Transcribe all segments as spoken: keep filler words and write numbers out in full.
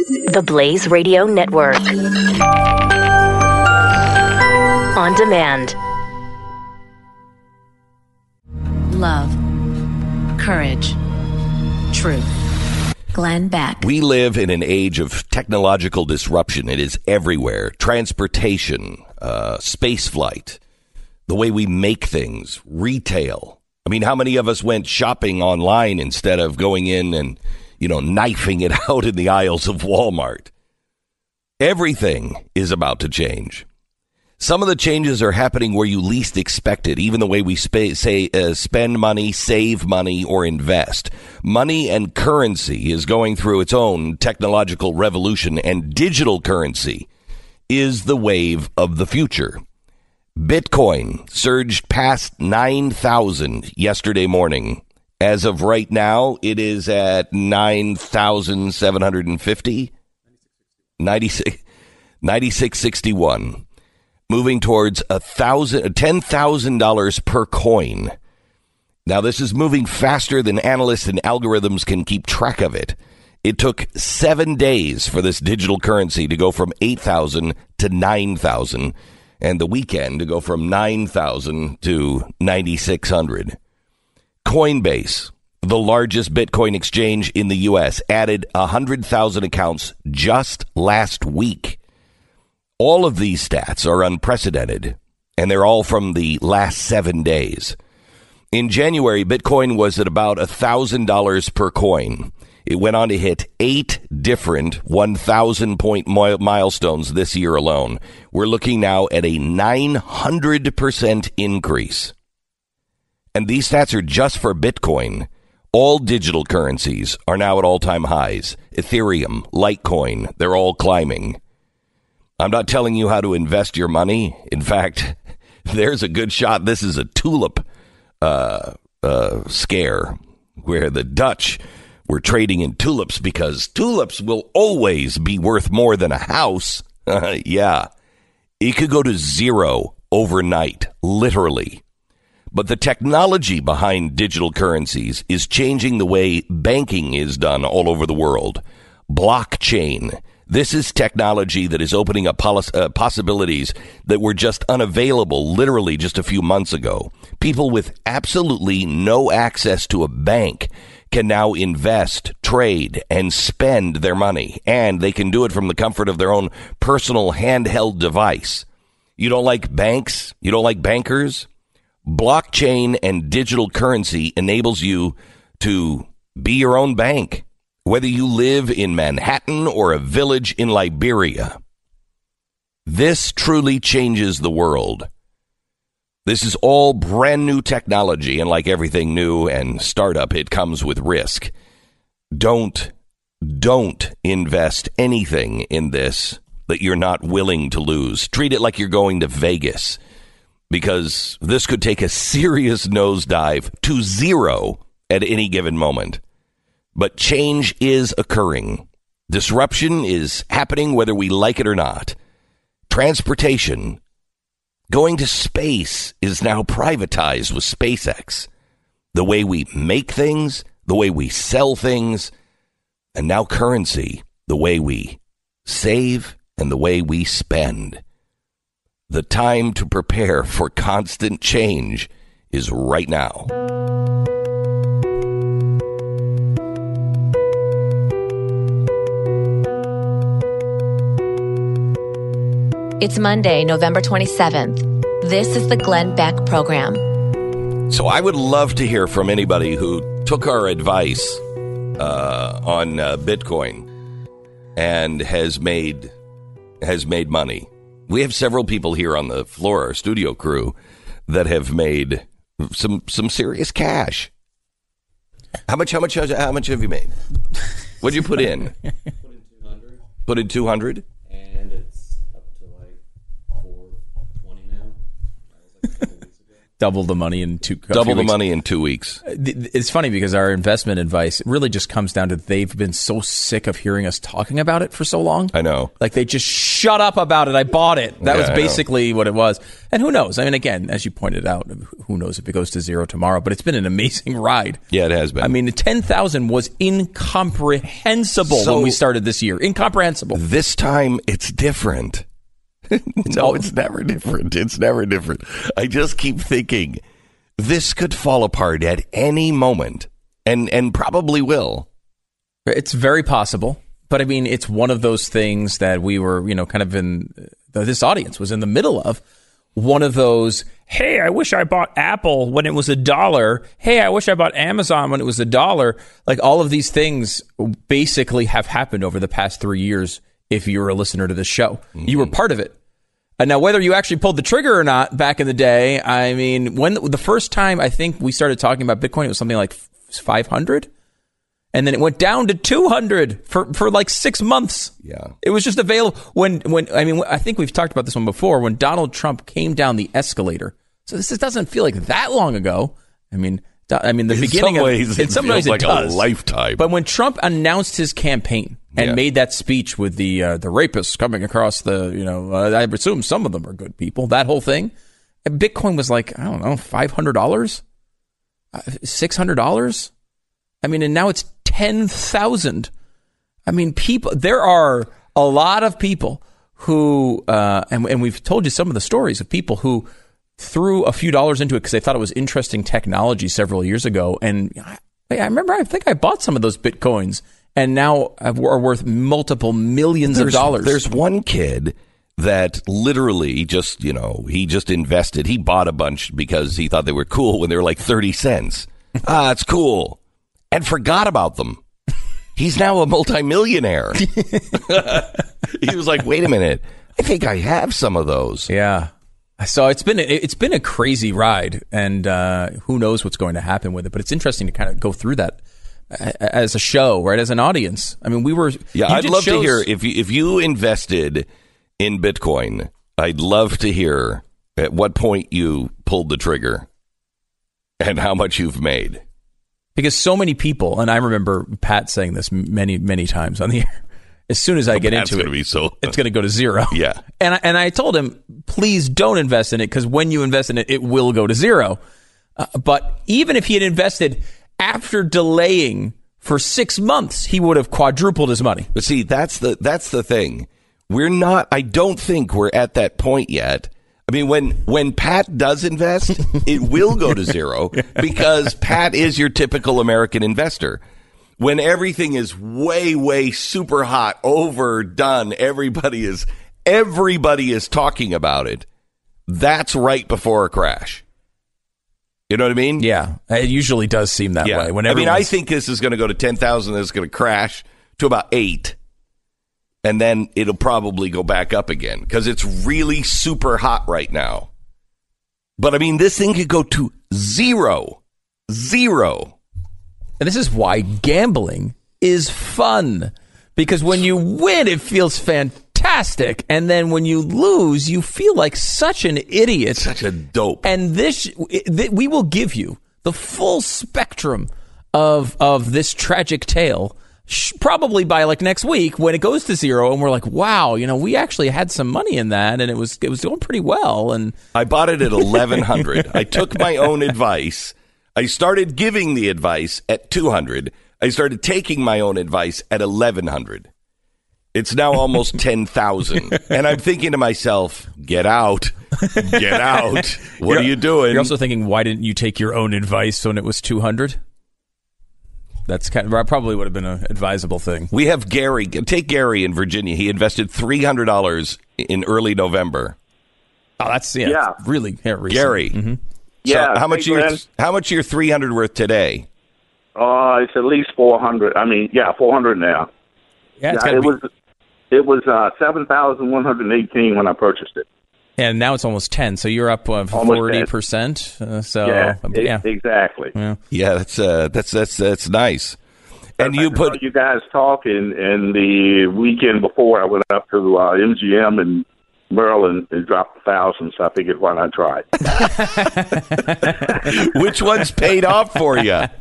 The Blaze Radio Network. On demand. Love. Courage. Truth. Glenn Beck. We live in an age of technological disruption. It is everywhere. Transportation, uh, space flight, the way we make things, retail. I mean, how many of us went shopping online instead of going in and, you know, knifing it out in the aisles of Walmart? Everything is about to change. Some of the changes are happening where you least expect it, even the way we sp- say uh, spend money, save money, or invest. Money and currency is going through its own technological revolution, and digital currency is the wave of the future. Bitcoin surged past nine thousand yesterday morning. As of right now, it is at nine thousand seven hundred fifty, ninety-six sixty-one, moving towards a thousand, ten thousand dollars per coin. Now, this is moving faster than analysts and algorithms can keep track of it. It took seven days for this digital currency to go from eight thousand to nine thousand. And the weekend to go from nine thousand to ninety-six hundred. Coinbase, the largest Bitcoin exchange in the U S, added one hundred thousand accounts just last week. All of these stats are unprecedented, and they're all from the last seven days. In January, Bitcoin was at about one thousand dollars per coin. It went on to hit eight different one thousand point milestones this year alone. We're looking now at a nine hundred percent increase. And these stats are just for Bitcoin. All digital currencies are now at all-time highs. Ethereum, Litecoin, they're all climbing. I'm not telling you how to invest your money. In fact, there's a good shot this is a tulip uh, uh, scare where the Dutch were trading in tulips because tulips will always be worth more than a house. Uh, yeah, it could go to zero overnight, literally. But the technology behind digital currencies is changing the way banking is done all over the world. Blockchain. This is technology that is opening up poss- uh, possibilities that were just unavailable literally just a few months ago. People with absolutely no access to a bank can now invest, trade, and spend their money, and they can do it from the comfort of their own personal handheld device. You don't like banks? You don't like bankers? Blockchain and digital currency enables you to be your own bank, whether you live in Manhattan or a village in Liberia. This truly changes the world. This is all brand new technology, and like everything new and startup, it comes with risk. Don't, don't invest anything in this that you're not willing to lose. Treat it like you're going to Vegas, because this could take a serious nosedive to zero at any given moment. But change is occurring. Disruption is happening whether we like it or not. Transportation, going to space is now privatized with SpaceX. The way we make things, the way we sell things, and now currency, the way we save and the way we spend. The time to prepare for constant change is right now. It's Monday, November twenty-seventh. This is the Glenn Beck Program. So I would love to hear from anybody who took our advice uh, on uh, Bitcoin and has made has made money. We have several people here on the floor, our studio crew, that have made some some serious cash. How much? How much? How much have you made? What'd you put in? Put in two hundred. Put in two hundred. double the money in two double the weeks. money in two weeks. It's funny because our investment advice really just comes down to they've been so sick of hearing us talking about it for so long. I know. Like they just shut up about it. I bought it. That Yeah, was I basically what it was. And who knows? I mean, again, as you pointed out, who knows if it goes to zero tomorrow? But it's been an amazing ride. Yeah, it has been. I mean, the ten thousand was incomprehensible So- when we started this year. Incomprehensible. This time it's different. No, it's never different. It's never different. I just keep thinking this could fall apart at any moment, and and probably will. It's very possible. But I mean, it's one of those things that we were, you know, kind of in, this audience was in the middle of. One of those, hey, I wish I bought Apple when it was a dollar. Hey, I wish I bought Amazon when it was a dollar. Like all of these things basically have happened over the past three years. If you're a listener to this show, mm-hmm. you were part of it. And now, whether you actually pulled the trigger or not back in the day, I mean, when the first time I think we started talking about Bitcoin, it was something like five hundred. And then it went down to two hundred for, for like six months. Yeah. It was just available when, when, I mean, I think we've talked about this one before, when Donald Trump came down the escalator. So this doesn't feel like that long ago. I mean, I mean, the in beginning some ways, of, in it some feels ways like it does. a lifetime. But when Trump announced his campaign and Yeah. made that speech with the, uh, the rapists coming across the, you know, uh, I assume some of them are good people, that whole thing, Bitcoin was like, I don't know, five hundred dollars, uh, six hundred dollars. I mean, and now it's ten thousand. I mean, people, there are a lot of people who, uh, and, and we've told you some of the stories of people who threw a few dollars into it because they thought it was interesting technology several years ago. And I, I remember, I think I bought some of those Bitcoins and now are worth multiple millions there's, of dollars. There's one kid that literally just, you know, he just invested. He bought a bunch because he thought they were cool when they were like thirty cents. Ah, it's cool. And forgot about them. He's now a multimillionaire. He was like, wait a minute. I think I have some of those. Yeah. So it's been it's been a crazy ride, and uh, who knows what's going to happen with it. But it's interesting to kind of go through that as a show, right? As an audience. I mean, we were. Yeah, I'd love shows. to hear if you, if you invested in Bitcoin. I'd love to hear at what point you pulled the trigger and how much you've made. Because so many people, and I remember Pat saying this many, many times on the air, as soon as I get Pat's into gonna it, be so... it's going to go to zero. Yeah. And I, and I told him, please don't invest in it, because when you invest in it, it will go to zero. Uh, but even if he had invested after delaying for six months, he would have quadrupled his money. But see, that's the that's the thing. We're not, I don't think we're at that point yet. I mean, when, when Pat does invest, it will go to zero because Pat is your typical American investor. When everything is way, way super hot, overdone, everybody is, everybody is talking about it. That's right before a crash. You know what I mean? Yeah. It usually does seem that yeah. way. When I mean, I think this is going to go to ten thousand. It's going to crash to about eight. And then it'll probably go back up again because it's really super hot right now. But I mean, this thing could go to zero. Zero. And this is why gambling is fun. Because when you win, it feels fantastic. And then when you lose, you feel like such an idiot. Such a dope. And this, we will give you the full spectrum of, of this tragic tale. Probably by like next week when it goes to zero and we're like, wow, you know, we actually had some money in that and it was it was doing pretty well. And I bought it at eleven hundred. I took my own advice. I started giving the advice at two hundred. I started taking my own advice at eleven hundred. It's now almost ten thousand. And I'm thinking to myself, get out. Get out. What you're, are you doing? You're also thinking, why didn't you take your own advice when it was two hundred? That's kind of, probably would have been an advisable thing. We have Gary. Take Gary in Virginia. He invested three hundred dollars in early November. Oh, that's yeah, yeah. really yeah, recent. Gary. Mm-hmm. So yeah. how much your how much your three hundred worth today? Uh, it's at least four hundred. I mean, yeah, four hundred now. Yeah, it's yeah, it be- was it was uh, seven thousand one hundred eighteen when I purchased it. And now it's almost ten, so you're up uh, forty percent. Uh, so yeah, yeah, exactly. Yeah, yeah that's uh, that's that's that's nice. And you put you guys talking, and the weekend before I went up to uh, M G M and Maryland and dropped a thousand, so I figured why not try it. Which one's paid off for you? uh,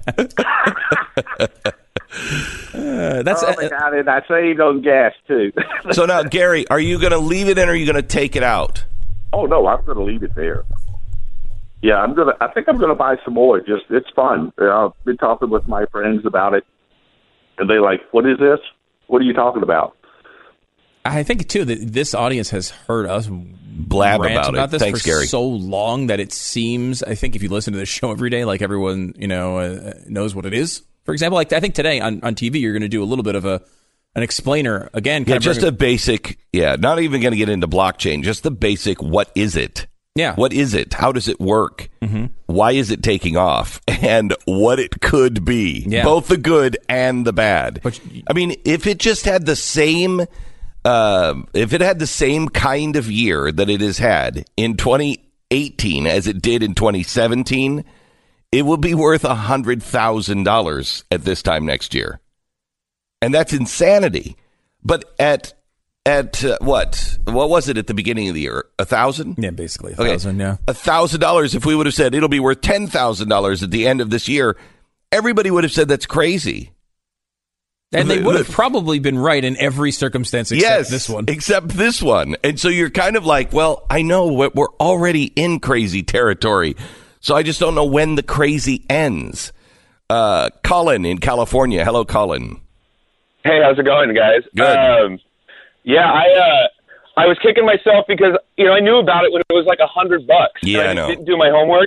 that's oh, uh, and I saved on gas too. So now, Gary, are you going to leave it in, or are you going to take it out? Oh no, I'm going to leave it there. Yeah, I'm gonna. I think I'm going to buy some more. Just it's fun. Uh, I've been talking with my friends about it, and they like, "What is this? What are you talking about?" I think too that this audience has heard us blab about, about it. this Thanks, for Gary. so long that it seems. I think if you listen to this show every day, like everyone you know uh, knows what it is. For example, like I think today on, on T V, you're going to do a little bit of a an explainer again. Yeah, just bring, a basic. Yeah, not even going to get into blockchain. Just the basic. What is it? Yeah. What is it? How does it work? Mm-hmm. Why is it taking off? And what it could be. Yeah. Both the good and the bad. But, I mean, if it just had the same, uh, if it had the same kind of year that it has had in twenty eighteen as it did in twenty seventeen, it would be worth one hundred thousand dollars at this time next year. And that's insanity. But at At uh, what? What was it at the beginning of the year? A thousand? Yeah, basically a thousand, okay. yeah. A thousand dollars. If we would have said it'll be worth ten thousand dollars at the end of this year, everybody would have said that's crazy. And they would have probably been right in every circumstance except yes, this one. Except this one. And so you're kind of like, well, I know we're already in crazy territory, so I just don't know when the crazy ends. Uh, Colin in California. Hello, Colin. Hey, how's it going, guys? Good. Um, Yeah, I uh, I was kicking myself because, you know, I knew about it when it was like a hundred bucks. Yeah, I I know. didn't do my homework.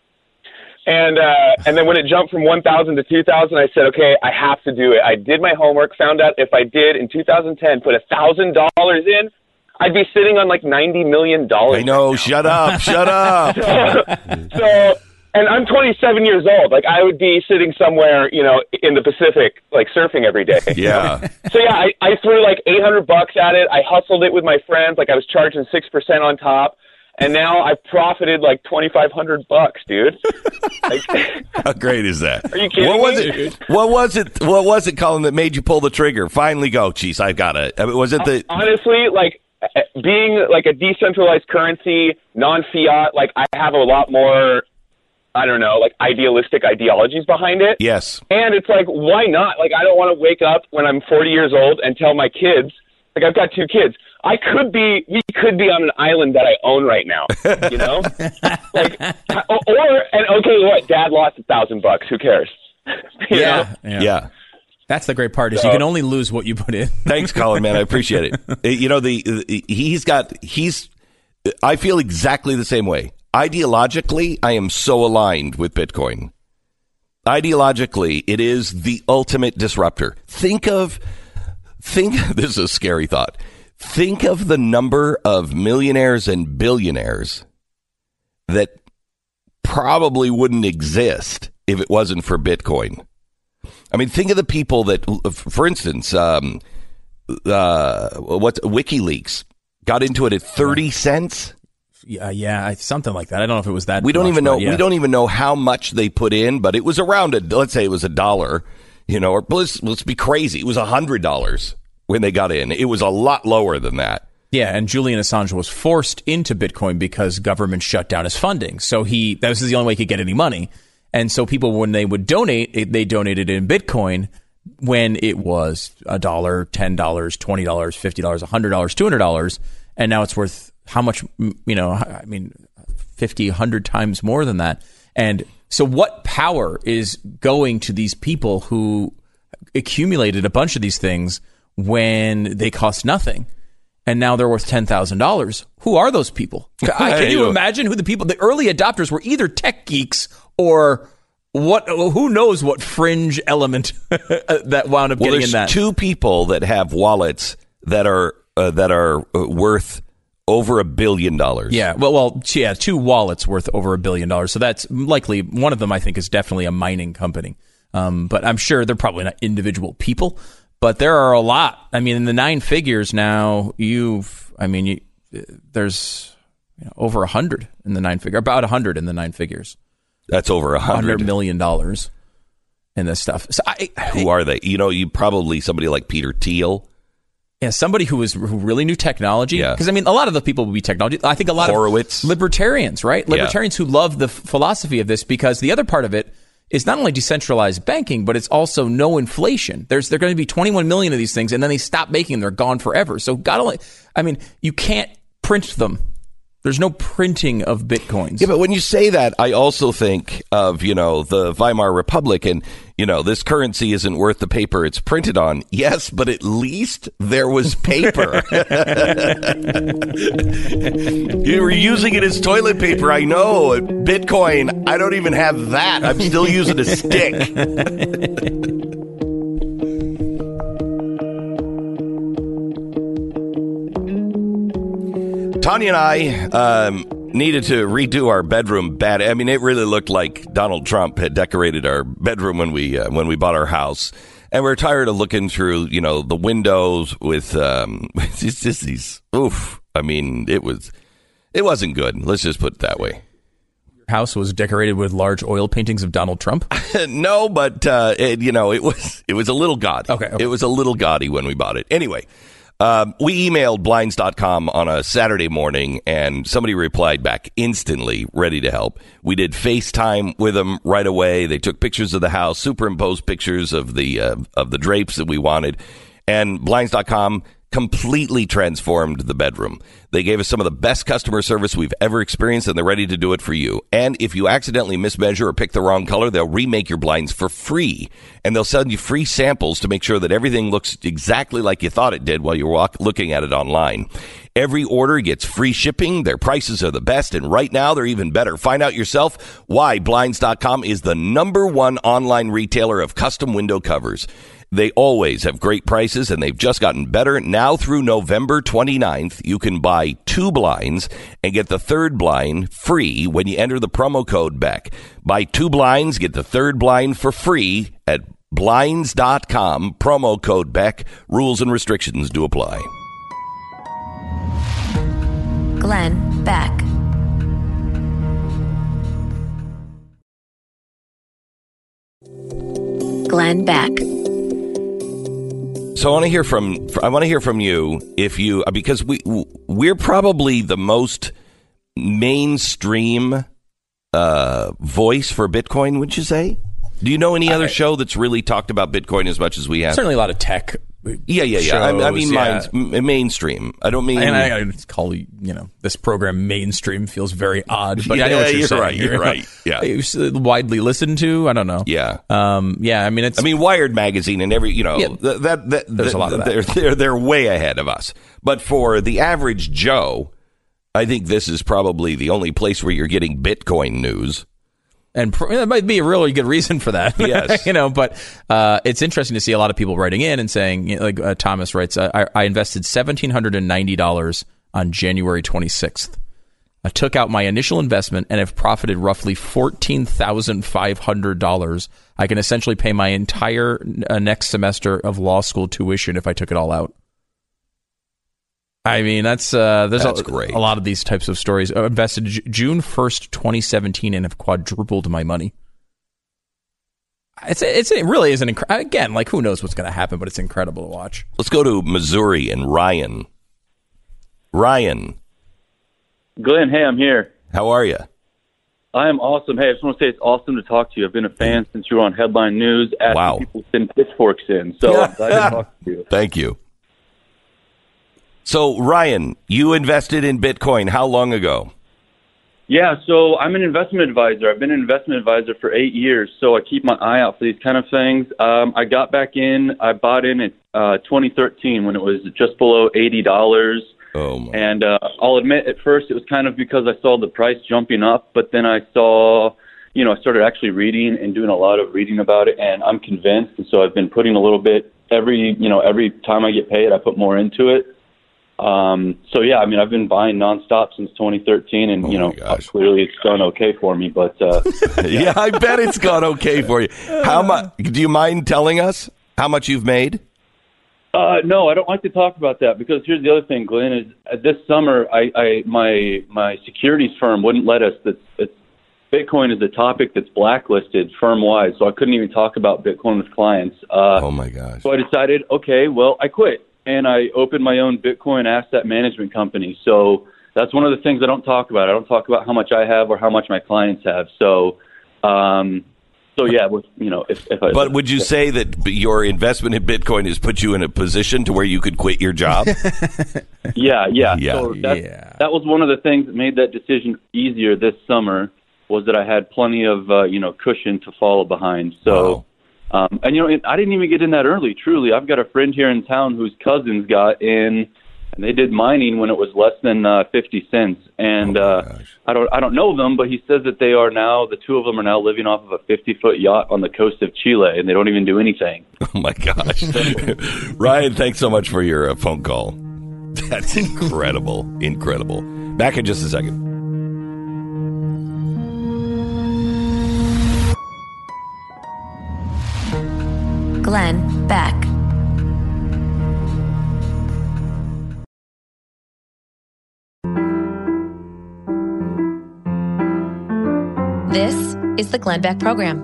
And uh, and then when it jumped from one thousand to two thousand, I said, okay, I have to do it. I did my homework, found out if I did in two thousand ten, put one thousand dollars in, I'd be sitting on like ninety million dollars. I know. Right shut up. Shut up. so, so, and I'm twenty-seven years old. Like, I would be sitting somewhere, you know, in the Pacific, like surfing every day. Yeah. So, yeah, I, I threw like eight hundred bucks at it. I hustled it with my friends. Like, I was charging six percent on top. And now I've profited like twenty-five hundred bucks, dude. Like, how great is that? Are you kidding what was me? it? What was it? What was it, Colin, that made you pull the trigger? Finally, go, geez, I've got it. I mean, was it the? Honestly, like being like a decentralized currency, non-fiat, like I have a lot more, I don't know, like idealistic ideologies behind it. Yes. And it's like, why not? Like, I don't want to wake up when I'm forty years old and tell my kids, like, I've got two kids. I could be, we could be on an island that I own right now, you know? like, or, and okay, what? Dad lost a thousand bucks. Who cares? You Yeah. know? yeah. Yeah. That's the great part is you can only lose what you put in. Thanks, Colin, man. I appreciate it. You know, the, the he's got, he's, I feel exactly the same way. Ideologically, I am so aligned with Bitcoin. Ideologically, it is the ultimate disruptor. Think of, think, this is a scary thought. Think of the number of millionaires and billionaires that probably wouldn't exist if it wasn't for Bitcoin. I mean, think of the people that, for instance, um, uh, what WikiLeaks got into it at thirty cents. Yeah, yeah, something like that. I don't know if it was that. We don't much, even know. yeah. We don't even know how much they put in, but it was around a. Let's say it was a dollar, you know, or let's let's be crazy. It was a hundred dollars when they got in. It was a lot lower than that. Yeah, and Julian Assange was forced into Bitcoin because government shut down his funding. So he that was the only way he could get any money. And so people, when they would donate, they donated in Bitcoin when it was a dollar, ten dollars, twenty dollars, fifty dollars, a hundred dollars, two hundred dollars, and now it's worth how much? You know, I mean, fifty, a hundred times more than that. And so, what power is going to these people who accumulated a bunch of these things when they cost nothing? And now they're worth ten thousand dollars. Who are those people? Can you imagine who the people, the early adopters were either tech geeks or what? Who knows what fringe element that wound up well, getting in that? There's two people that have wallets that are uh, that are uh, worth over a billion dollars. Yeah, well, well, yeah, two wallets worth over a billion dollars. So that's likely one of them. I think is definitely a mining company, um, but I'm sure they're probably not individual people. But there are a lot. I mean, in the nine figures now, you've, I mean, you, there's you know, over a hundred in the nine figure, about a hundred in the nine figures. That's over a hundred million dollars in this stuff. So I, Who are they? You know, you probably somebody like Peter Thiel. Yeah, somebody who was who really knew technology. Yeah. Because, I mean, a lot of the people would be technology. I think a lot Horowitz. of libertarians, right? Yeah. Libertarians who love the f- philosophy of this, because the other part of it is not only decentralized banking, but it's also no inflation. There's There are going to be twenty-one million of these things, and then they stop making them. They're gone forever. So, God only, I mean, you can't print them. There's no printing of Bitcoins. Yeah, but when you say that, I also think of, you know, the Weimar Republic and, you know, this currency isn't worth the paper it's printed on. Yes, but at least there was paper. You were using it as toilet paper, I know. Bitcoin, I don't even have that. I'm still using a stick. Tanya and I um, needed to redo our bedroom bad. I mean, it really looked like Donald Trump had decorated our bedroom when we uh, when we bought our house, and we're tired of looking through, you know, the windows with um, it's just these. Oof! I mean, it was it wasn't good. Let's just put it that way. Your house was decorated with large oil paintings of Donald Trump. No, but uh, it, you know, it was it was a little gaudy. Okay, okay. It was a little gaudy when we bought it. Anyway. Um, we emailed blinds dot com on a Saturday morning, and somebody replied back instantly, ready to help. We did FaceTime with them right away. They took pictures of the house, superimposed pictures of the uh, of the drapes that we wanted, and blinds dot com completely transformed the bedroom. They gave us some of the best customer service we've ever experienced, and they're ready to do it for you. And if you accidentally mismeasure or pick the wrong color, they'll remake your blinds for free. And they'll send you free samples to make sure that everything looks exactly like you thought it did while you were walk- looking at it online. Every order gets free shipping. Their prices are the best, and right now they're even better. Find out yourself why blinds dot com is the number one online retailer of custom window covers. They always have great prices, and they've just gotten better. Now through November twenty-ninth, you can buy two blinds and get the third blind free when you enter the promo code Beck. Buy two blinds, get the third blind for free at blinds dot com, promo code Beck. Rules and restrictions do apply. Glenn Beck. Glenn Beck. So I want to hear from I want to hear from you if you because we we're probably the most mainstream uh, voice for Bitcoin. Would you say? Do you know any other I, show that's really talked about Bitcoin as much as we have? Certainly a lot of tech. Yeah, yeah, yeah. Shows, I, I mean, yeah. mine's m- mainstream. I don't mean. And I, I call you know this program mainstream feels very odd, but yeah, I know what you're, you're saying. right. You're, you're right. Yeah, it's widely listened to. I don't know. Yeah, um, yeah. I mean, it's. I mean, Wired magazine and every you know yeah, that, that, that there's that, a lot of that. They're, they're they're way ahead of us. But for the average Joe, I think this is probably the only place where you're getting Bitcoin news. And pr- it might be a really good reason for that. Yes. you know, but uh, it's interesting to see a lot of people writing in and saying, you know, like uh, Thomas writes, I, I invested one thousand seven hundred ninety dollars on January twenty-sixth. I took out my initial investment and have profited roughly fourteen thousand five hundred dollars. I can essentially pay my entire uh, next semester of law school tuition if I took it all out. I mean, that's uh, there's that's a, great. a lot of these types of stories. I invested J- June first, twenty seventeen, and have quadrupled my money. It's it's it really is an inc- again, like who knows what's going to happen, but it's incredible to watch. Let's go to Missouri and Ryan. Ryan, Glenn, hey, I'm here. how are you? I am awesome. Hey, I just want to say it's awesome to talk to you. I've been a fan since you were on Headline News asking Wow. people to send pitchforks in. So I'm glad to talk to you. Thank you. So, Ryan, you invested in Bitcoin how long ago? Yeah, so I'm an investment advisor. I've been an investment advisor for eight years, so I keep my eye out for these kind of things. Um, I got back in. I bought in at uh, twenty thirteen when it was just below eighty dollars. Oh, my. And uh, I'll admit, at first it was kind of because I saw the price jumping up, but then I saw, you know, I started actually reading and doing a lot of reading about it, and I'm convinced. And so I've been putting a little bit every, you know, every time I get paid, I put more into it. Um, so yeah, I mean, I've been buying nonstop since twenty thirteen, and Oh you know, my gosh. clearly it's done okay for me. But uh, Yeah, I bet it's gone okay for you. How much? Do you mind telling us how much you've made? uh, no, I don't like to talk about that because here's the other thing, Glenn. Is uh, this summer, I, I my my securities firm wouldn't let us. That it's Bitcoin is a topic that's blacklisted firm wide, so I couldn't even talk about Bitcoin with clients. Uh, Oh my gosh! So I decided, okay, well, I quit. and I opened my own Bitcoin asset management company. So that's one of the things I don't talk about. I don't talk about how much I have or how much my clients have. So, um, so yeah, with, you know, if, if I, but would you say that your investment in Bitcoin has put you in a position to where you could quit your job? yeah, yeah. Yeah. So that, Yeah. that was one of the things that made that decision easier this summer, was that I had plenty of, uh, you know, cushion to follow behind. So, wow. um, and, you know, I didn't even get in that early, truly. I've got a friend here in town whose cousins got in, and they did mining when it was less than uh, fifty cents. And oh uh, I don't I don't know them, but he says that they are now, the two of them are now living off of a fifty-foot yacht on the coast of Chile, and they don't even do anything. Oh, my gosh. Ryan, thanks so much for your uh, phone call. That's incredible. Incredible. Back in just a second. Glenn Beck. This is the Glenn Beck Program.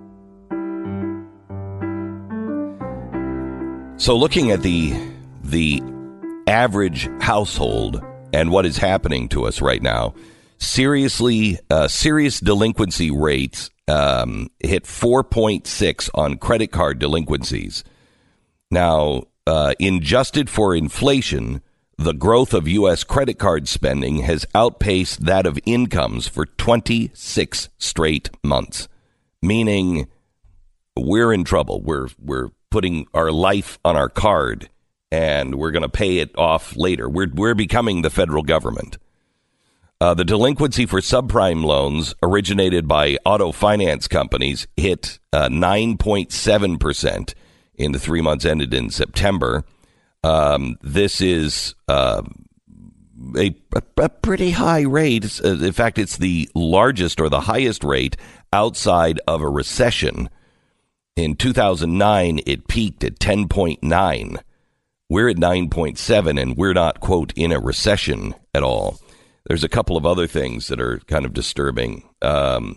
So looking at the the average household and what is happening to us right now, seriously, uh, serious delinquency rates um, hit four point six on credit card delinquencies. Now, uh, adjusted for inflation, the growth of U S credit card spending has outpaced that of incomes for twenty-six straight months, meaning we're in trouble. We're we're putting our life on our card, and we're going to pay it off later. We're we're becoming the federal government. Uh, the delinquency for subprime loans originated by auto finance companies hit uh, nine point seven percent in the three months ended in September. Um, this is uh, a, a pretty high rate. In fact, it's the largest or the highest rate outside of a recession. In two thousand nine, it peaked at ten point nine. We're at nine point seven, and we're not, quote, in a recession at all. There's a couple of other things that are kind of disturbing. Um,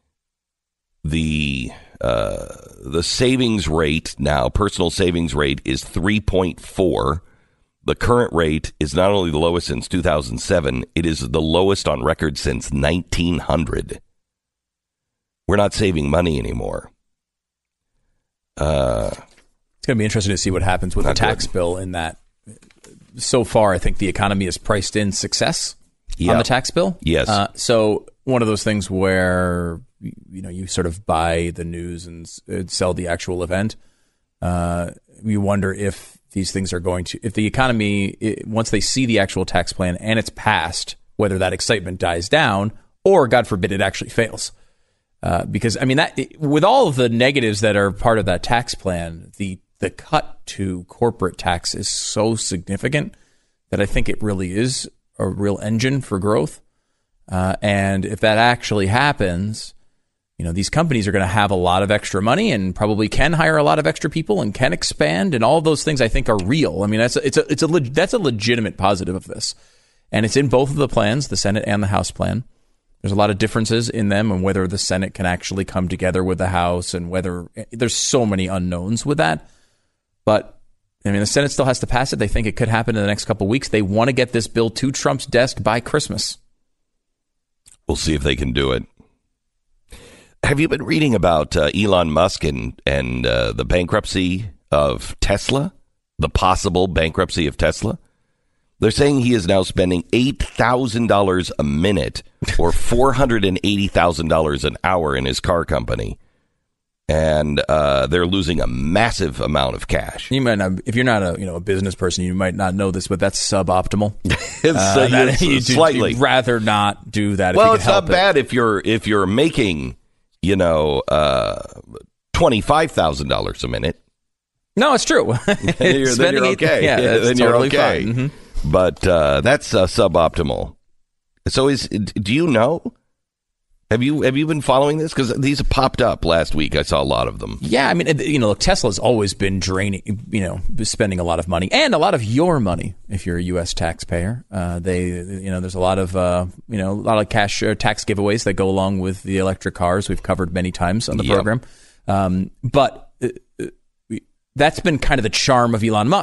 the uh, the savings rate now, personal savings rate, is three point four. The current rate is not only the lowest since two thousand seven, it is the lowest on record since nineteen hundred. We're not saving money anymore. Uh, it's going to be interesting to see what happens with the tax good. bill in that. So far, I think the economy has priced in success yeah. on the tax bill. Yes. Uh, so one of those things where, you know, you sort of buy the news and sell the actual event. Uh, you wonder if these things are going to, if the economy, it, once they see the actual tax plan and it's passed, whether that excitement dies down or, God forbid, it actually fails. Uh, because, I mean, that with all of the negatives that are part of that tax plan, the the cut to corporate tax is so significant that I think it really is a real engine for growth. Uh, and if that actually happens, you know, these companies are going to have a lot of extra money and probably can hire a lot of extra people and can expand, and all of those things I think are real. I mean, that's a, it's a it's a leg, that's a legitimate positive of this, and it's in both of the plans, the Senate and the House plan. There's a lot of differences in them, and whether the Senate can actually come together with the House, and whether there's so many unknowns with that. But I mean, the Senate still has to pass it. They think it could happen in the next couple of weeks. They want to get this bill to Trump's desk by Christmas. We'll see if they can do it. Have you been reading about uh, Elon Musk and, and uh, the bankruptcy of Tesla? The possible bankruptcy of Tesla? They're saying he is now spending eight thousand dollars a minute or four hundred eighty thousand dollars an hour in his car company. And uh, they're losing a massive amount of cash. You might not, if you're not a you know a business person, you might not know this, but that's suboptimal. it's uh, uh, that, you, slightly. You'd rather not do that. Well, if you it's can help not bad if you're if you're making you know uh, twenty five thousand dollars a minute. No, it's true. then, you're, then you're okay. Yeah, yeah then totally you're okay. Mm-hmm. But uh, that's uh, suboptimal. So, is do you know? Have you have you been following this? Because these popped up last week. I saw a lot of them. Yeah, I mean, you know, look, Tesla's always been draining, you know, spending a lot of money and a lot of your money if you're a U S taxpayer. Uh, they, you know, there's a lot of, uh, you know, a lot of cash uh, tax giveaways that go along with the electric cars. We've covered many times on the yep. program. Um, but uh, that's been kind of the charm of Elon Musk,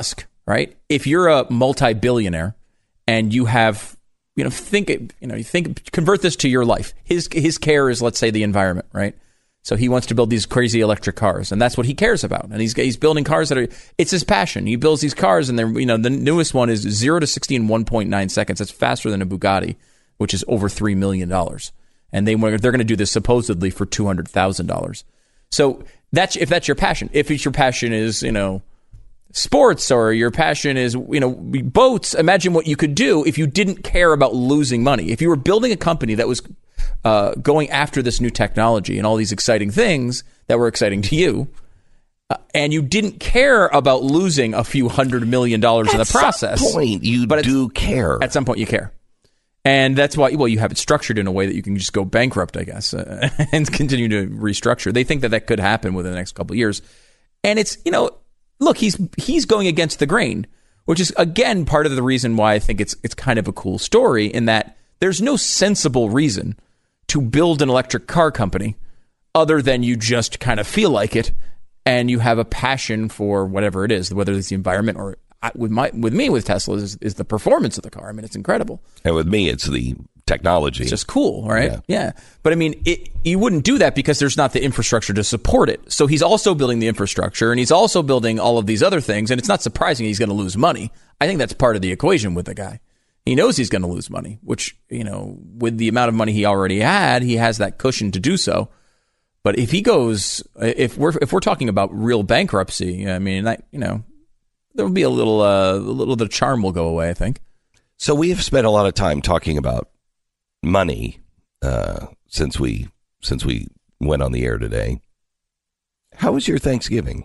right? If you're a multi-billionaire and you have, you know, think, you know, you think, convert this to your life. His his care is, let's say, the environment, right? So he wants to build these crazy electric cars, and that's what he cares about. And he's he's building cars that are, it's his passion. He builds these cars, and they're, you know, the newest one is zero to sixty in one point nine seconds. That's faster than a Bugatti, which is over three million dollars. And they they're going to do this supposedly for two hundred thousand dollars. So that's if that's your passion. If it's your passion is, you know, sports, or your passion is, you know, boats, imagine what you could do if you didn't care about losing money. If you were building a company that was uh, going after this new technology and all these exciting things that were exciting to you, uh, and you didn't care about losing a few hundred million dollars in the process. At some point, you but do care. At some point, you care. And that's why, well, you have it structured in a way that you can just go bankrupt, I guess, uh, and continue to restructure. They think that that could happen within the next couple of years. And it's, you know, look, he's he's going against the grain, which is, again, part of the reason why I think it's it's kind of a cool story, in that there's no sensible reason to build an electric car company other than you just kind of feel like it and you have a passion for whatever it is, whether it's the environment or with my with me with Tesla is, is the performance of the car. I mean, it's incredible. And with me, it's the technology. It's just cool, right? Yeah. yeah. But I mean, it, you wouldn't do that because there's not the infrastructure to support it. So he's also building the infrastructure, and he's also building all of these other things. And it's not surprising he's going to lose money. I think that's part of the equation with the guy. He knows he's going to lose money, which, you know, with the amount of money he already had, he has that cushion to do so. But if he goes, if we're if we're talking about real bankruptcy, I mean, I, you know, there will be a little, uh, a little of the charm will go away, I think. So we have spent a lot of time talking about money uh, since we since we went on the air today. How was your Thanksgiving?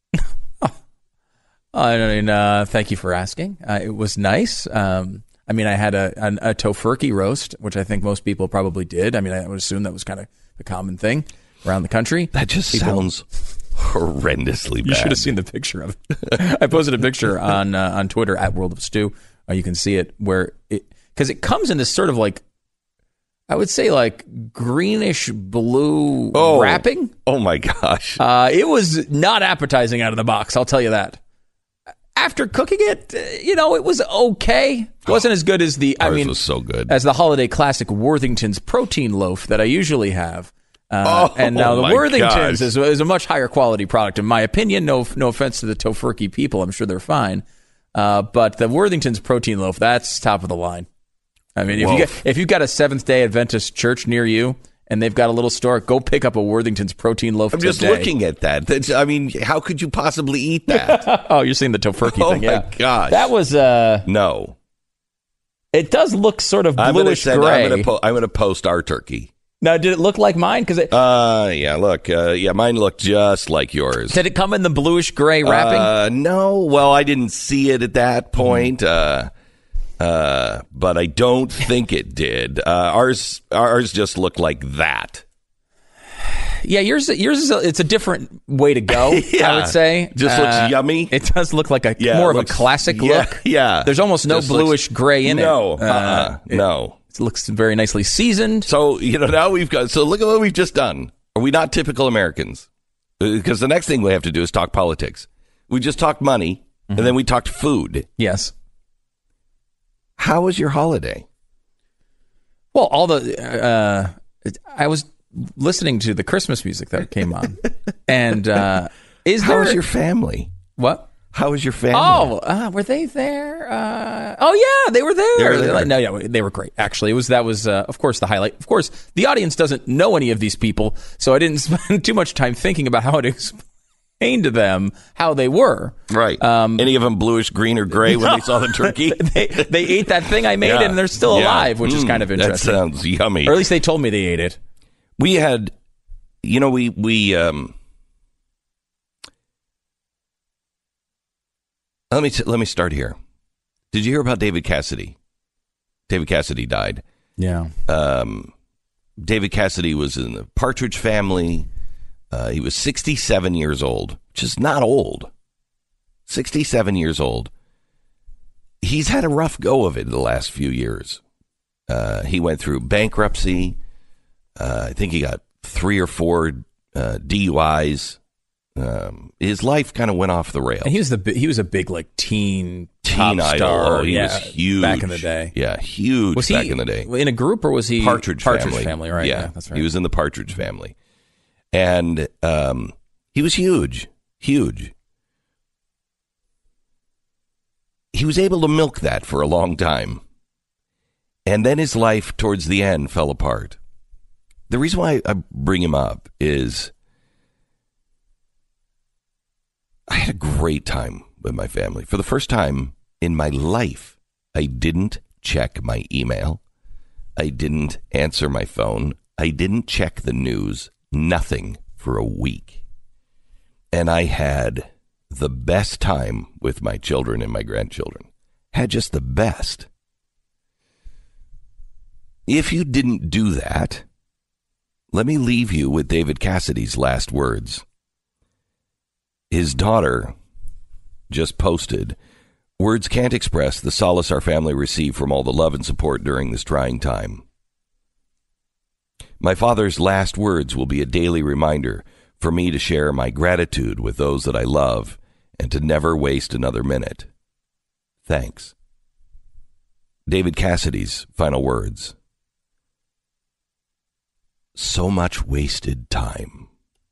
I mean, uh, thank you for asking. Uh, it was nice. Um, I mean, I had a, a, a tofurkey roast, which I think most people probably did. I mean, I would assume that was kind of a common thing around the country. That just people, sounds horrendously bad. You should have seen the picture of it. I posted a picture on uh, on Twitter at World of Stew. Uh, you can see it where it, because it comes in this sort of like, I would say like greenish blue oh, wrapping. Oh my gosh. Uh, it was not appetizing out of the box, I'll tell you that. After cooking it, you know, it was okay. It wasn't as good as the, I Ours mean, was so good. as the holiday classic Worthington's protein loaf that I usually have. Uh, oh, and now the my Worthington's gosh. is, is a much higher quality product, in my opinion. No, no offense to the tofurkey people. I'm sure they're fine. Uh, but the Worthington's protein loaf, that's top of the line. I mean, if you get, if you've got a Seventh-day Adventist church near you and they've got a little store, go pick up a Worthington's protein loaf I'm today. just looking at that. That's, I mean, how could you possibly eat that? Oh, you're seeing the tofurkey oh thing. my Yeah. gosh. That was, uh, no. it does look sort of I'm gonna bluish send, gray. I'm going po- to post our turkey. Now, did it look like mine? Because it, Uh, yeah, look, uh, yeah, mine looked just like yours. did it come in the bluish gray wrapping? Uh, no, well, I didn't see it at that point, Mm-hmm. uh, uh, but I don't think it did. Uh, ours, ours just looked like that. Yeah, yours yours is a, it's a different way to go. Yeah. I would say Just looks yummy. It does look like a Yeah, more it of looks- a classic yeah, look. yeah. There's almost no Just looks- bluish gray in No, it. uh-uh, it, no. It looks very nicely seasoned. So, you know, now we've got, so look at what we've just done. Are we not typical Americans? Because the next thing we have to do is talk politics. We just talked money, Mm-hmm. and then we talked food. Yes. How was your holiday? Well, all the uh, I was listening to the Christmas music that came on, and uh, is How there was your family? what? How was your family? Oh, uh, were they there? Uh, oh, yeah, they were there. They were there. Like, no, yeah, they were great. Actually, it was that was uh, of course the highlight. Of course, the audience doesn't know any of these people, so I didn't spend too much time thinking about how to explain to them how they were. Right. Um, Any of them bluish, green, or gray when they saw the turkey? they they ate that thing I made, Yeah. and they're still Yeah. alive, which is Mm, kind of interesting. That sounds yummy. Or at least they told me they ate it. We had, you know, we we um. Let me t- let me start here. Did you hear about David Cassidy? David Cassidy died. Yeah. Um, David Cassidy was in the Partridge Family. Uh, he was sixty-seven years old, which is not old. sixty-seven years old. He's had a rough go of it the last few years. Uh, he went through bankruptcy. Uh, I think he got three or four uh, D U Is. Um, his life kind of went off the rails. And he was the bi- he was a big like teen teen pop idol. star. Oh, he yeah, was huge back in the day. Yeah, huge was back he in the day. in a group or was he Partridge, Partridge family. family? Right. Yeah. yeah, that's right. He was in the Partridge Family, and um, he was huge, huge. He was able to milk that for a long time, and then his life towards the end fell apart. The reason why I bring him up is I had a great time with my family. For the first time in my life, I didn't check my email. I didn't answer my phone. I didn't check the news. Nothing for a week. And I had the best time with my children and my grandchildren. Had just the best. If you didn't do that, let me leave you with David Cassidy's last words. His daughter just posted, "Words can't express the solace our family received from all the love and support during this trying time. My father's last words will be a daily reminder for me to share my gratitude with those that I love and to never waste another minute. Thanks." David Cassidy's final words. So much wasted time.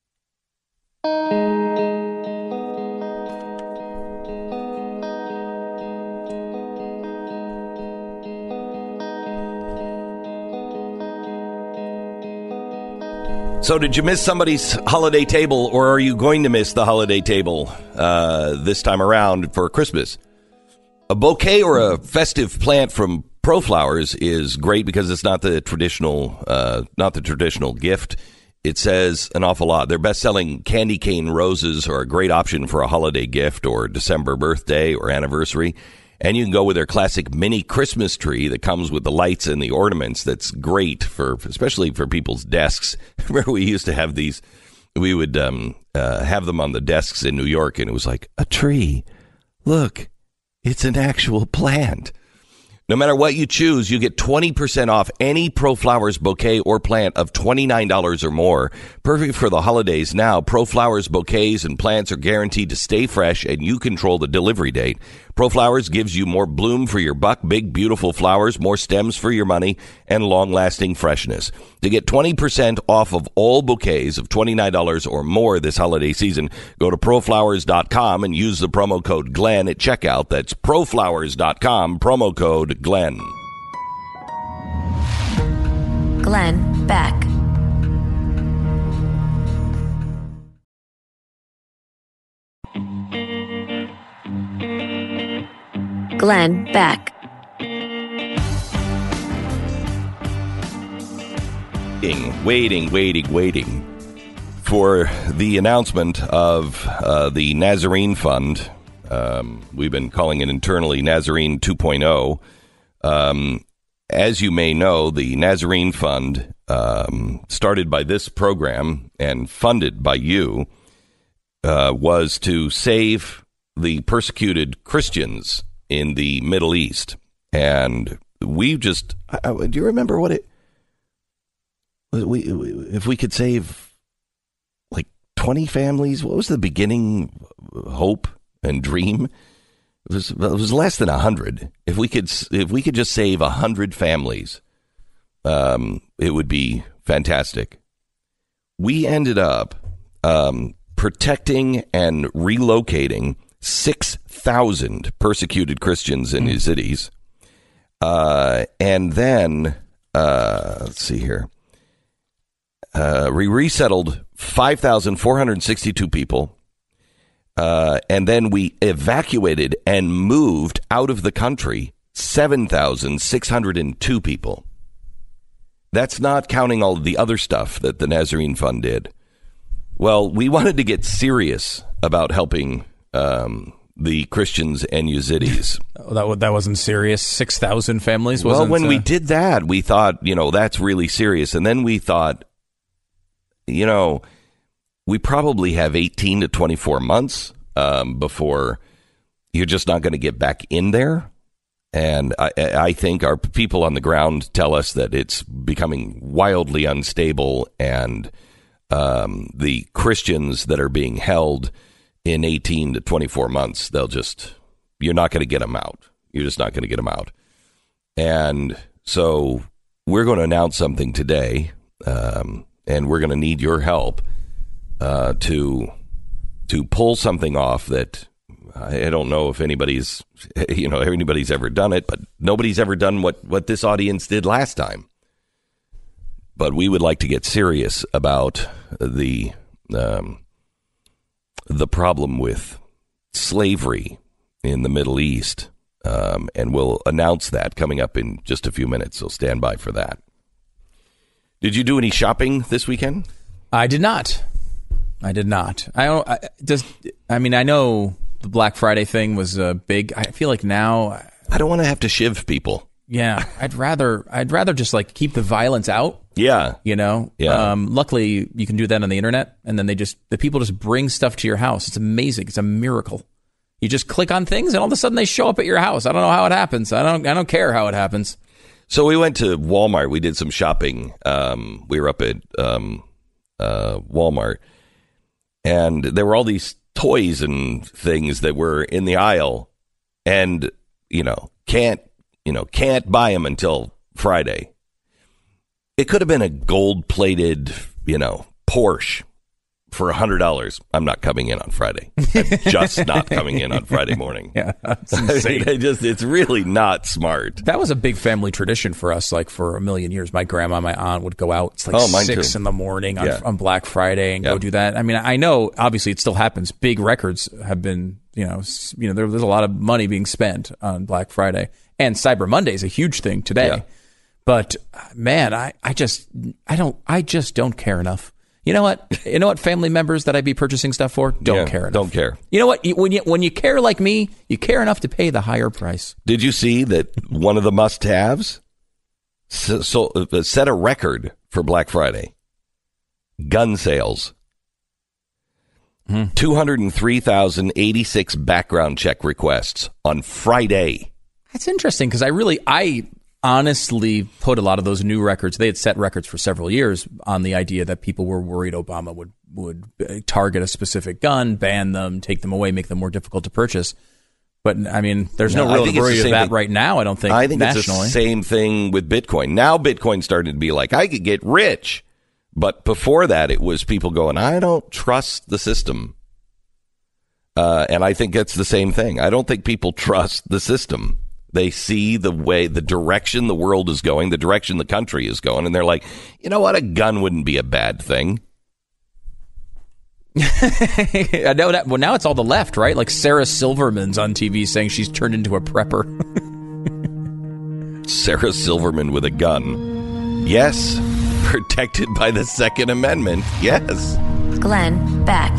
So did you miss somebody's holiday table, or are you going to miss the holiday table uh, this time around for Christmas? A bouquet or a festive plant from ProFlowers is great because it's not the traditional, uh, not the traditional gift. It says an awful lot. Their best-selling candy cane roses are a great option for a holiday gift or December birthday or anniversary. And you can go with their classic mini Christmas tree that comes with the lights and the ornaments. That's great for, especially for people's desks. Remember, we used to have these, we would um, uh, have them on the desks in New York, and it was like, a tree. Look, it's an actual plant. No matter what you choose, you get twenty percent off any ProFlowers bouquet or plant of twenty-nine dollars or more. Perfect for the holidays now. ProFlowers bouquets and plants are guaranteed to stay fresh, and you control the delivery date. ProFlowers gives you more bloom for your buck, big, beautiful flowers, more stems for your money, and long-lasting freshness. To get twenty percent off of all bouquets of twenty-nine dollars or more this holiday season, go to proflowers dot com and use the promo code Glenn at checkout. That's proflowers dot com, promo code Glenn. Glenn Beck. Glenn Beck. Waiting, waiting, waiting, waiting for the announcement of uh, the Nazarene Fund. Um, we've been calling it internally Nazarene two point oh. Um, as you may know, the Nazarene Fund, um, started by this program and funded by you, uh, was to save the persecuted Christians in the Middle East. And we just, I, do you remember what it, we, if we could save like twenty families, what was the beginning hope and dream? It was, it was less than a hundred. If we could, if we could just save a hundred families, um, it would be fantastic. We ended up um, protecting and relocating six thousand persecuted Christians in these cities. Uh, and then, uh, let's see here. Uh, we resettled five thousand four hundred sixty-two people. Uh, and then we evacuated and moved out of the country seven thousand six hundred two people. That's not counting all the other stuff that the Nazarene Fund did. Well, we wanted to get serious about helping um, the Christians and Yazidis. that that wasn't serious. Six thousand families. Well, wasn't, when uh... we did that, we thought, you know, that's really serious. And then we thought, you know, we probably have eighteen to twenty-four months um, before you're just not going to get back in there. And I, I think our people on the ground tell us that it's becoming wildly unstable, and um, the Christians that are being held in eighteen to twenty-four months, they'll just, you're not going to get them out. You're just not going to get them out. And so we're going to announce something today, um, and we're going to need your help uh, to to pull something off that I don't know if anybody's, you know, anybody's ever done it, but nobody's ever done what, what this audience did last time. But we would like to get serious about the um, the problem with slavery in the Middle East. Um, and we'll announce that coming up in just a few minutes, so stand by for that. Did you do any shopping this weekend? I did not. I did not. I don't. I, does I mean I know the Black Friday thing was uh, big. I feel like now I don't want to have to shiv people. Yeah, I'd rather I'd rather just like keep the violence out. Yeah, you know. Yeah. Um, luckily, you can do that on the internet, and then they just the people just bring stuff to your house. It's amazing. It's a miracle. You just click on things, and all of a sudden they show up at your house. I don't know how it happens. I don't. I don't care how it happens. So we went to Walmart. We did some shopping. Um, we were up at um, uh, Walmart, and there were all these toys and things that were in the aisle, and you know can't you know can't buy them until Friday. It could have been a gold-plated, you know, Porsche for a hundred dollars. I'm not coming in on Friday. I'm just not coming in on Friday morning. Yeah, that's insane. I just, it's really not smart. That was a big family tradition for us. Like for a million years, my grandma, my aunt would go out. It's like oh, mine six too. in the morning on, yeah. on Black Friday and yep. go do that. I mean, I know obviously it still happens. Big records have been, you know, you know, there, there's a lot of money being spent on Black Friday, and Cyber Monday is a huge thing today. Yeah. But man, I, I just, I don't, I just don't care enough. You know what? You know what? Family members that I'd be purchasing stuff for don't yeah, care enough. Don't care. You know what? You, when you when you care like me, you care enough to pay the higher price. Did you see that one of the must-haves so, so, uh, set a record for Black Friday? Gun sales. Hmm. two hundred three thousand eighty-six background check requests on Friday. That's interesting because I really, I honestly put a lot of those new records. They had set records for several years on the idea that people were worried Obama would, would target a specific gun, ban them, take them away, make them more difficult to purchase. But, I mean, there's no, no real worry of that thing. Right now, I don't think, I think nationally. It's the same thing with Bitcoin. Now Bitcoin started to be like, I could get rich. But before that, it was people going, I don't trust the system. Uh, and I think that's the same thing. I don't think people trust the system. They see the way, the direction the world is going, the direction the country is going, and they're like, you know what? A gun wouldn't be a bad thing. I know that. Well, now it's all the left, right? Like Sarah Silverman's on T V saying she's turned into a prepper. Sarah Silverman with a gun. Yes. Protected by the Second Amendment. Yes. Glenn Beck.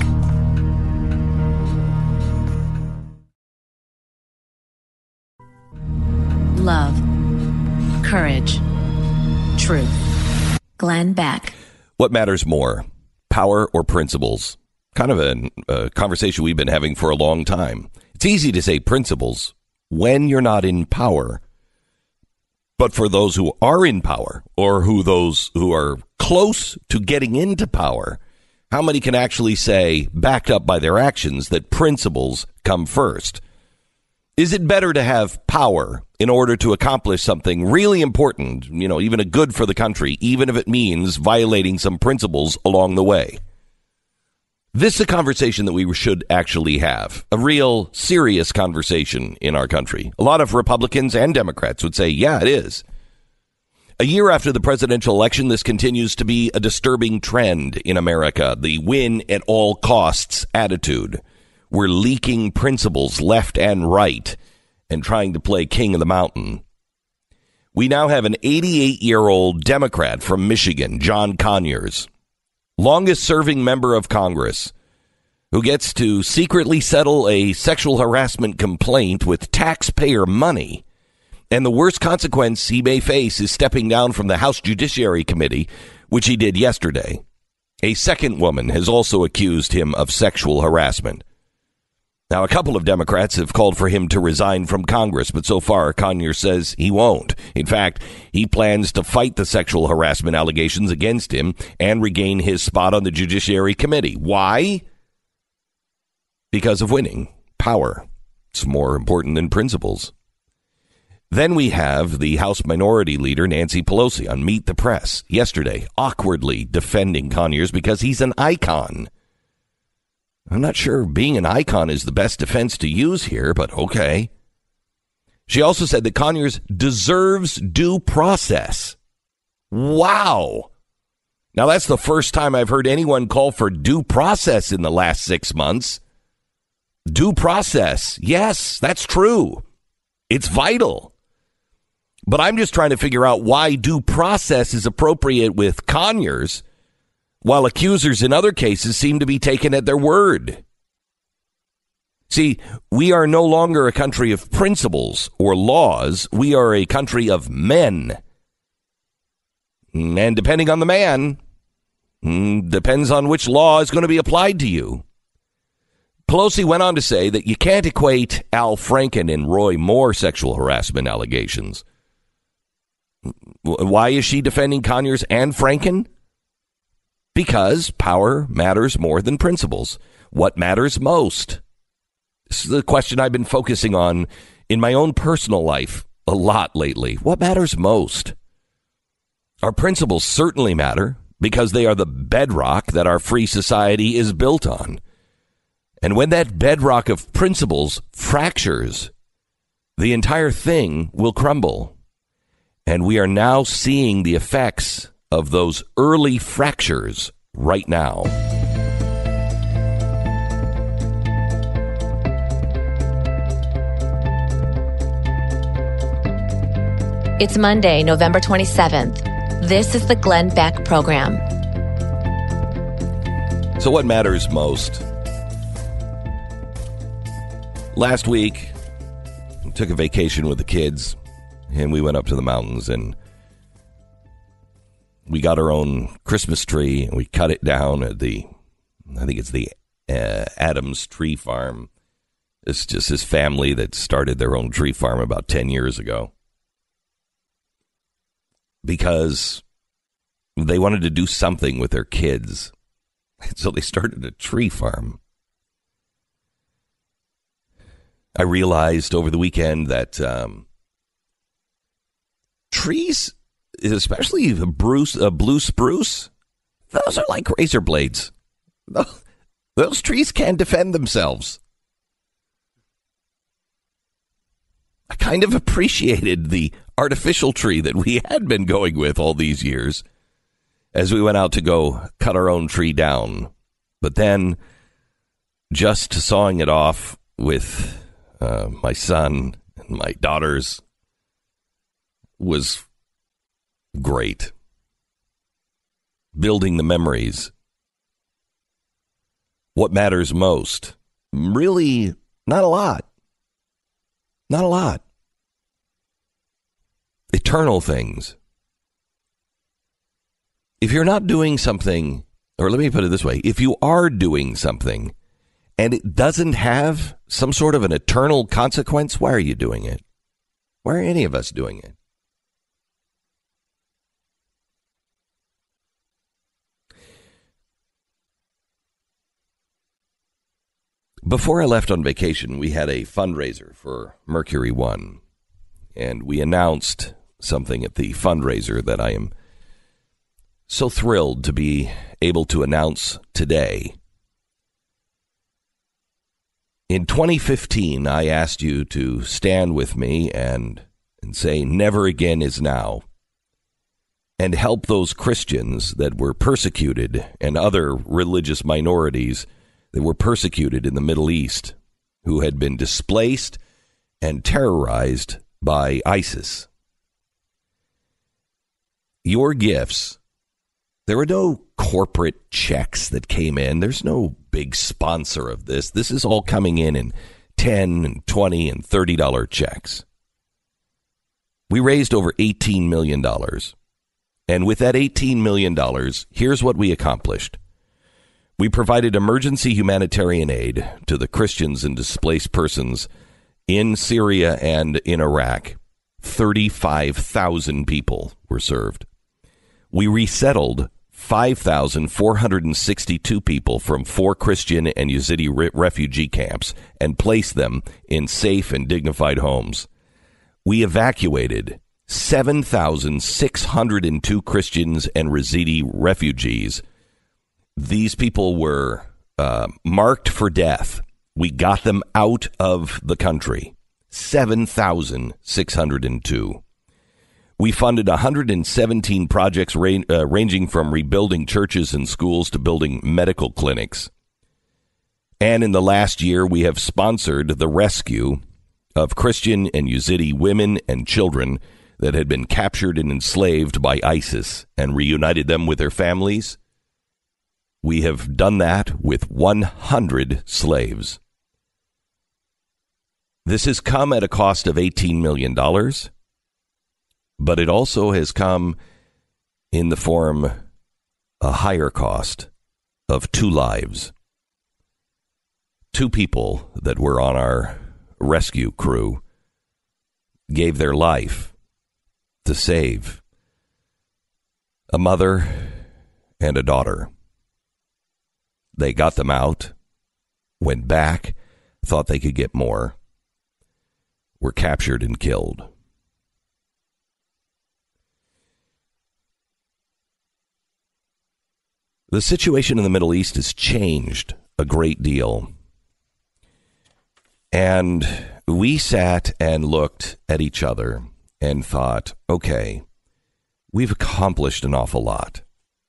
Love, courage, truth. Glenn Beck. What matters more, power or principles? Kind of a, a conversation we've been having for a long time. It's easy to say principles when you're not in power. But for those who are in power, or who those who are close to getting into power, how many can actually say, backed up by their actions, that principles come first? Is it better to have power in order to accomplish something really important, you know, even a good for the country, even if it means violating some principles along the way? This is a conversation that we should actually have, a real serious conversation in our country. A lot of Republicans and Democrats would say, yeah, it is. A year after the presidential election, this continues to be a disturbing trend in America, the win at all costs attitude. We're leaking principles left and right and trying to play king of the mountain. We now have an eighty-eight-year-old Democrat from Michigan, John Conyers, longest-serving member of Congress, who gets to secretly settle a sexual harassment complaint with taxpayer money. And the worst consequence he may face is stepping down from the House Judiciary Committee, which he did yesterday. A second woman has also accused him of sexual harassment. Now, a couple of Democrats have called for him to resign from Congress, but so far, Conyers says he won't. In fact, he plans to fight the sexual harassment allegations against him and regain his spot on the Judiciary Committee. Why? Because of winning power. It's more important than principles. Then we have the House Minority Leader, Nancy Pelosi, on Meet the Press yesterday, awkwardly defending Conyers because he's an icon. I'm not sure being an icon is the best defense to use here, but okay. She also said that Conyers deserves due process. Wow. Now, that's the first time I've heard anyone call for due process in the last six months. Due process. Yes, that's true. It's vital. But I'm just trying to figure out why due process is appropriate with Conyers, while accusers in other cases seem to be taken at their word. See, we are no longer a country of principles or laws. We are a country of men. And depending on the man, depends on which law is going to be applied to you. Pelosi went on to say that you can't equate Al Franken and Roy Moore sexual harassment allegations. Why is she defending Conyers and Franken? Because power matters more than principles. What matters most? This is the question I've been focusing on in my own personal life a lot lately. What matters most? Our principles certainly matter because they are the bedrock that our free society is built on. And when that bedrock of principles fractures, the entire thing will crumble. And we are now seeing the effects of those early fractures right now. It's Monday, November twenty-seventh. This is the Glenn Beck Program. So what matters most? Last week, I took a vacation with the kids, and we went up to the mountains, and we got our own Christmas tree, and we cut it down at the, I think it's the uh, Adams Tree Farm. It's just this family that started their own tree farm about ten years ago. Because they wanted to do something with their kids. So they started a tree farm. I realized over the weekend that um, trees, especially a, Bruce, a blue spruce, those are like razor blades. Those trees can't defend themselves. I kind of appreciated the artificial tree that we had been going with all these years as we went out to go cut our own tree down. But then just sawing it off with uh, my son and my daughters was great. Building the memories. What matters most? Really, not a lot. Not a lot. Eternal things. If you're not doing something, or let me put it this way, if you are doing something and it doesn't have some sort of an eternal consequence, why are you doing it? Why are any of us doing it? Before I left on vacation, we had a fundraiser for Mercury One, and we announced something at the fundraiser that I am so thrilled to be able to announce today. In twenty fifteen, I asked you to stand with me and, and say, never again is now, and help those Christians that were persecuted and other religious minorities that were persecuted in the Middle East, who had been displaced and terrorized by ISIS. Your gifts, there were no corporate checks that came in. There's no big sponsor of this. This is all coming in in ten and twenty and thirty dollar checks. We raised over eighteen million dollars. And with that eighteen million dollars, here's what we accomplished. We provided emergency humanitarian aid to the Christians and displaced persons in Syria and in Iraq. thirty-five thousand people were served. We resettled five thousand four hundred sixty-two people from four Christian and Yazidi re- refugee camps and placed them in safe and dignified homes. We evacuated seven thousand six hundred two Christians and Yazidi refugees. These people were uh, marked for death. We got them out of the country. seven thousand six hundred two. We funded one hundred seventeen projects ra- uh, ranging from rebuilding churches and schools to building medical clinics. And in the last year, we have sponsored the rescue of Christian and Yazidi women and children that had been captured and enslaved by ISIS and reunited them with their families. We have done that with one hundred slaves. This has come at a cost of eighteen million dollars, but it also has come in the form of a higher cost of two lives. Two people that were on our rescue crew gave their life to save a mother and a daughter. They got them out, went back, thought they could get more, were captured and killed. The situation in the Middle East has changed a great deal. And we sat and looked at each other and thought, okay, we've accomplished an awful lot.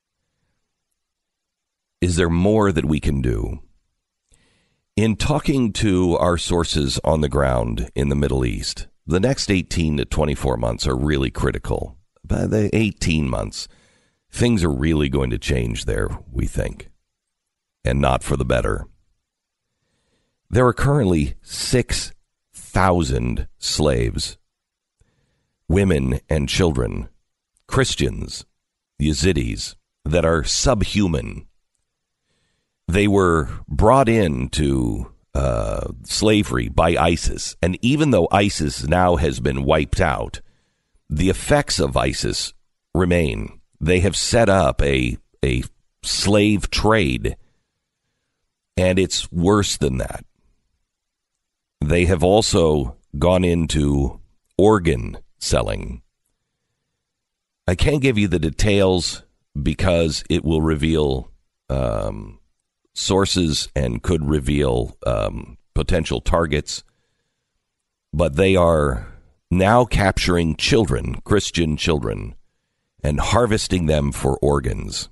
Is there more that we can do? In talking to our sources on the ground in the Middle East, the next eighteen to twenty-four months are really critical. By the eighteen months, things are really going to change there, we think, and not for the better. There are currently six thousand slaves, women and children, Christians, Yazidis, that are subhuman. They were brought into uh, slavery by ISIS, and even though ISIS now has been wiped out, the effects of ISIS remain. They have set up a a slave trade, and it's worse than that. They have also gone into organ selling. I can't give you the details because it will reveal um, sources and could reveal um, potential targets, but they are now capturing children, Christian children, and harvesting them for organs.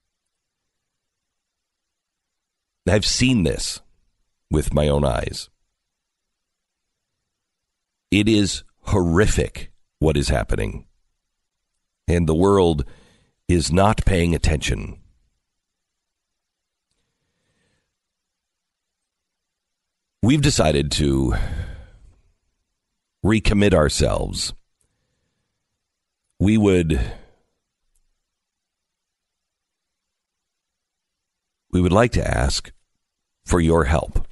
I've seen this with my own eyes. It is horrific what is happening, and the world is not paying attention. We've decided to recommit ourselves. We would we would like to ask for your help.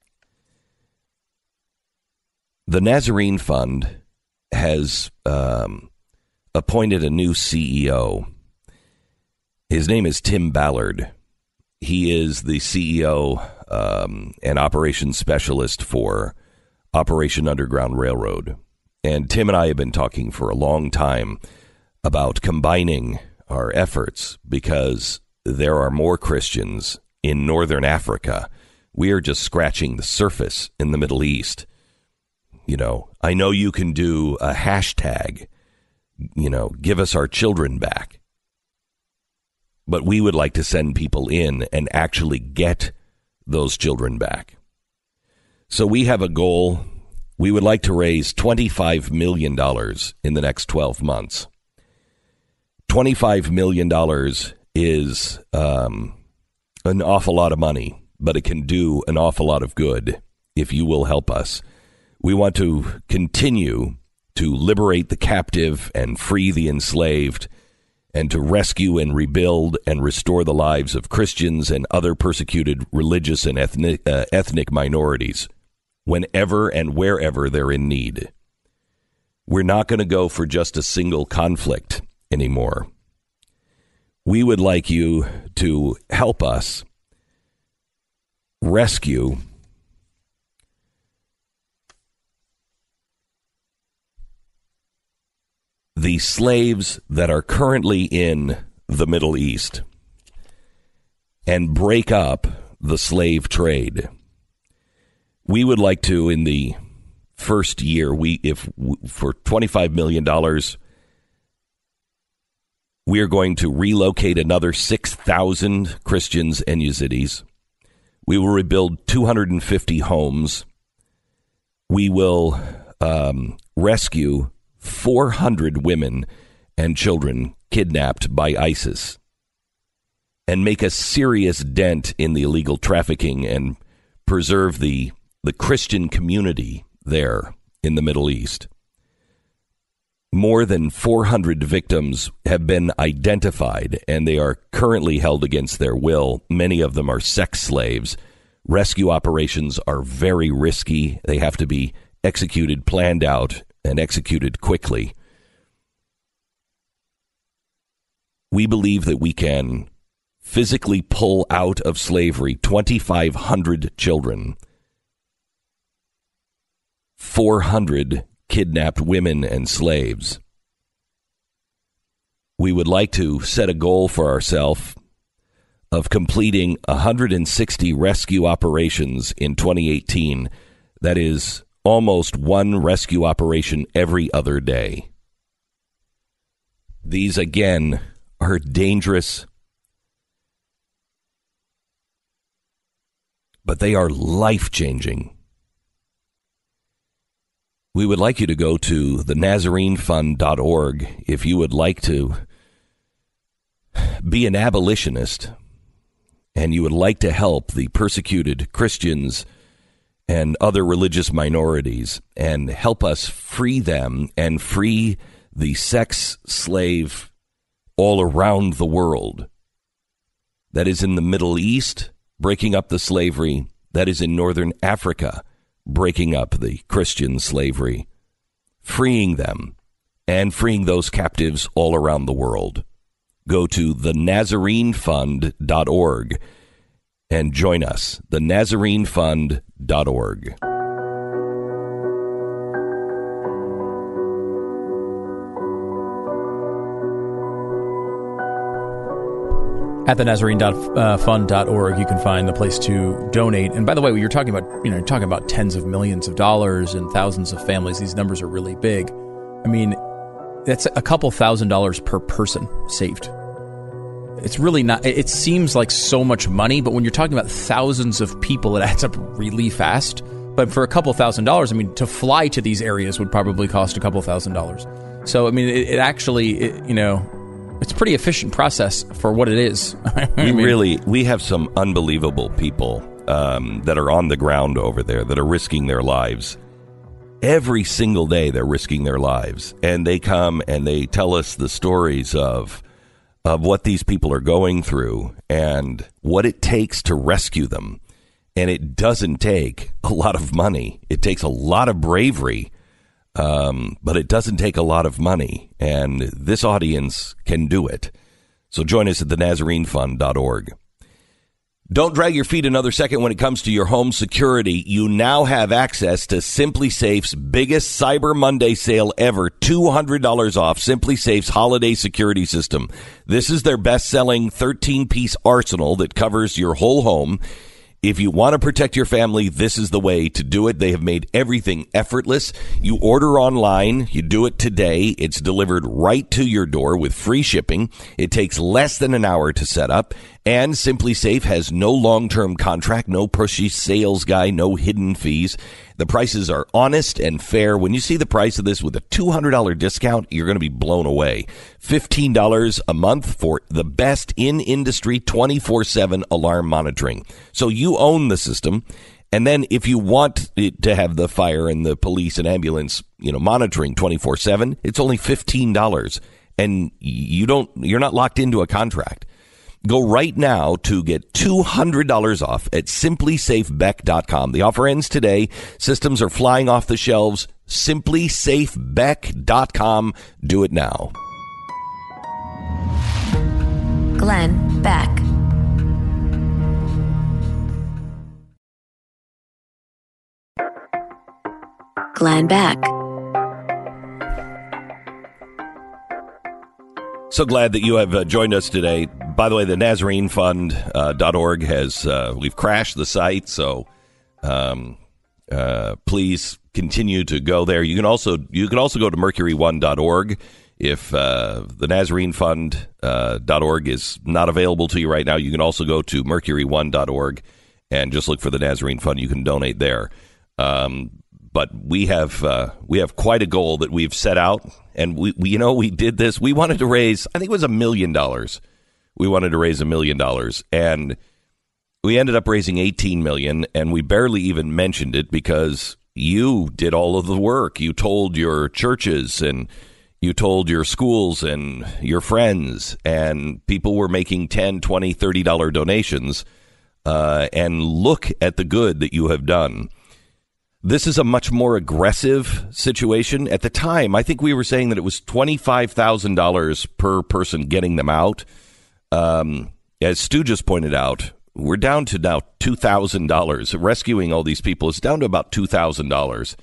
The Nazarene Fund has um, appointed a new C E O. His name is Tim Ballard. He is the C E O um, and operations specialist for Operation Underground Railroad. And Tim and I have been talking for a long time about combining our efforts because there are more Christians in northern Africa. We are just scratching the surface in the Middle East. You know, I know you can do a hashtag, you know, give us our children back. But we would like to send people in and actually get those children back. So we have a goal. We would like to raise twenty-five million dollars in the next twelve months. twenty-five million dollars is um, an awful lot of money, but it can do an awful lot of good if you will help us. We want to continue to liberate the captive and free the enslaved and to rescue and rebuild and restore the lives of Christians and other persecuted religious and ethnic, uh, ethnic minorities whenever and wherever they're in need. We're not going to go for just a single conflict anymore. We would like you to help us rescue the slaves that are currently in the Middle East and break up the slave trade. We would like to, in the first year, we if for twenty-five million dollars, we are going to relocate another six thousand Christians and Yazidis. We will rebuild two hundred fifty homes. We will um, rescue four hundred women and children kidnapped by ISIS and make a serious dent in the illegal trafficking and preserve the, the Christian community there in the Middle East. More than four hundred victims have been identified, and they are currently held against their will. Many of them are sex slaves. Rescue operations are very risky. They have to be executed, planned out, and executed quickly. We believe that we can physically pull out of slavery twenty-five hundred children, four hundred kidnapped women and slaves. We would like to set a goal for ourselves of completing one hundred sixty rescue operations in twenty eighteen. That is almost one rescue operation every other day. These, again, are dangerous, but they are life-changing. We would like you to go to the Nazarene Fund dot org if you would like to be an abolitionist and you would like to help the persecuted Christians and other religious minorities and help us free them and free the sex slave all around the world. That is in the Middle East, breaking up the slavery. That is in Northern Africa, breaking up the Christian slavery, freeing them, and freeing those captives all around the world. Go to the Nazarene Fund dot org and join us, the Nazarene Fund dot org. At the Nazarene Fund dot org, you can find the place to donate. And by the way, you're talking about, you know, you're talking about tens of millions of dollars and thousands of families. These numbers are really big. I mean, that's a couple thousand dollars per person saved. It's really not, it seems like so much money, but when you're talking about thousands of people, it adds up really fast. But for a couple thousand dollars, I mean, to fly to these areas would probably cost a couple thousand dollars. So, I mean, it, it actually, it, you know, it's a pretty efficient process for what it is. I we mean, really, we have some unbelievable people um, that are on the ground over there that are risking their lives. Every single day they're risking their lives. And they come and they tell us the stories of of what these people are going through and what it takes to rescue them. And it doesn't take a lot of money. It takes a lot of bravery. Um, but it doesn't take a lot of money, and this audience can do it. So join us at the Nazarene Fund dot org. Don't drag your feet another second when it comes to your home security. You now have access to SimpliSafe's biggest Cyber Monday sale ever, two hundred dollars off SimpliSafe's holiday security system. This is their best-selling thirteen-piece arsenal that covers your whole home. If you want to protect your family, this is the way to do it. They have made everything effortless. You order online. You do it today. It's delivered right to your door with free shipping. It takes less than an hour to set up. And SimpliSafe has no long-term contract, no pushy sales guy, no hidden fees. The prices are honest and fair. When you see the price of this with a two hundred dollars discount, you're going to be blown away. fifteen dollars a month for the best in-industry twenty-four seven alarm monitoring. So you own the system. And then if you want it to have the fire and the police and ambulance, you know, monitoring twenty-four seven, it's only fifteen dollars. and you don't, you're not locked into a contract. Go right now to get two hundred dollars off at simply safe beck dot com. The offer ends today. Systems are flying off the shelves. simply safe beck dot com. Do it now. Glenn Beck. Glenn Beck. So glad that you have uh, joined us today. By the way, the Nazarene Fund uh, dot org has, uh, we've crashed the site, so um, uh, please continue to go there. You can also you can also go to mercury one dot org if uh, the Nazarene Fund dot org uh, is not available to you right now. You can also go to mercury one dot org and just look for the Nazarene Fund. You can donate there. Um, but we have uh, we have quite a goal that we've set out, and we, we you know we did this. We wanted to raise, I think it was a million dollars. We wanted to raise a million dollars, and we ended up raising eighteen million, and we barely even mentioned it because you did all of the work. You told your churches and you told your schools and your friends, and people were making ten, twenty, thirty dollars donations, uh, and look at the good that you have done. This is a much more aggressive situation. At the time, I think we were saying that it was twenty-five thousand dollars per person getting them out. Um, as Stu just pointed out, we're down to now two thousand dollars. Rescuing all these people is down to about two thousand dollars.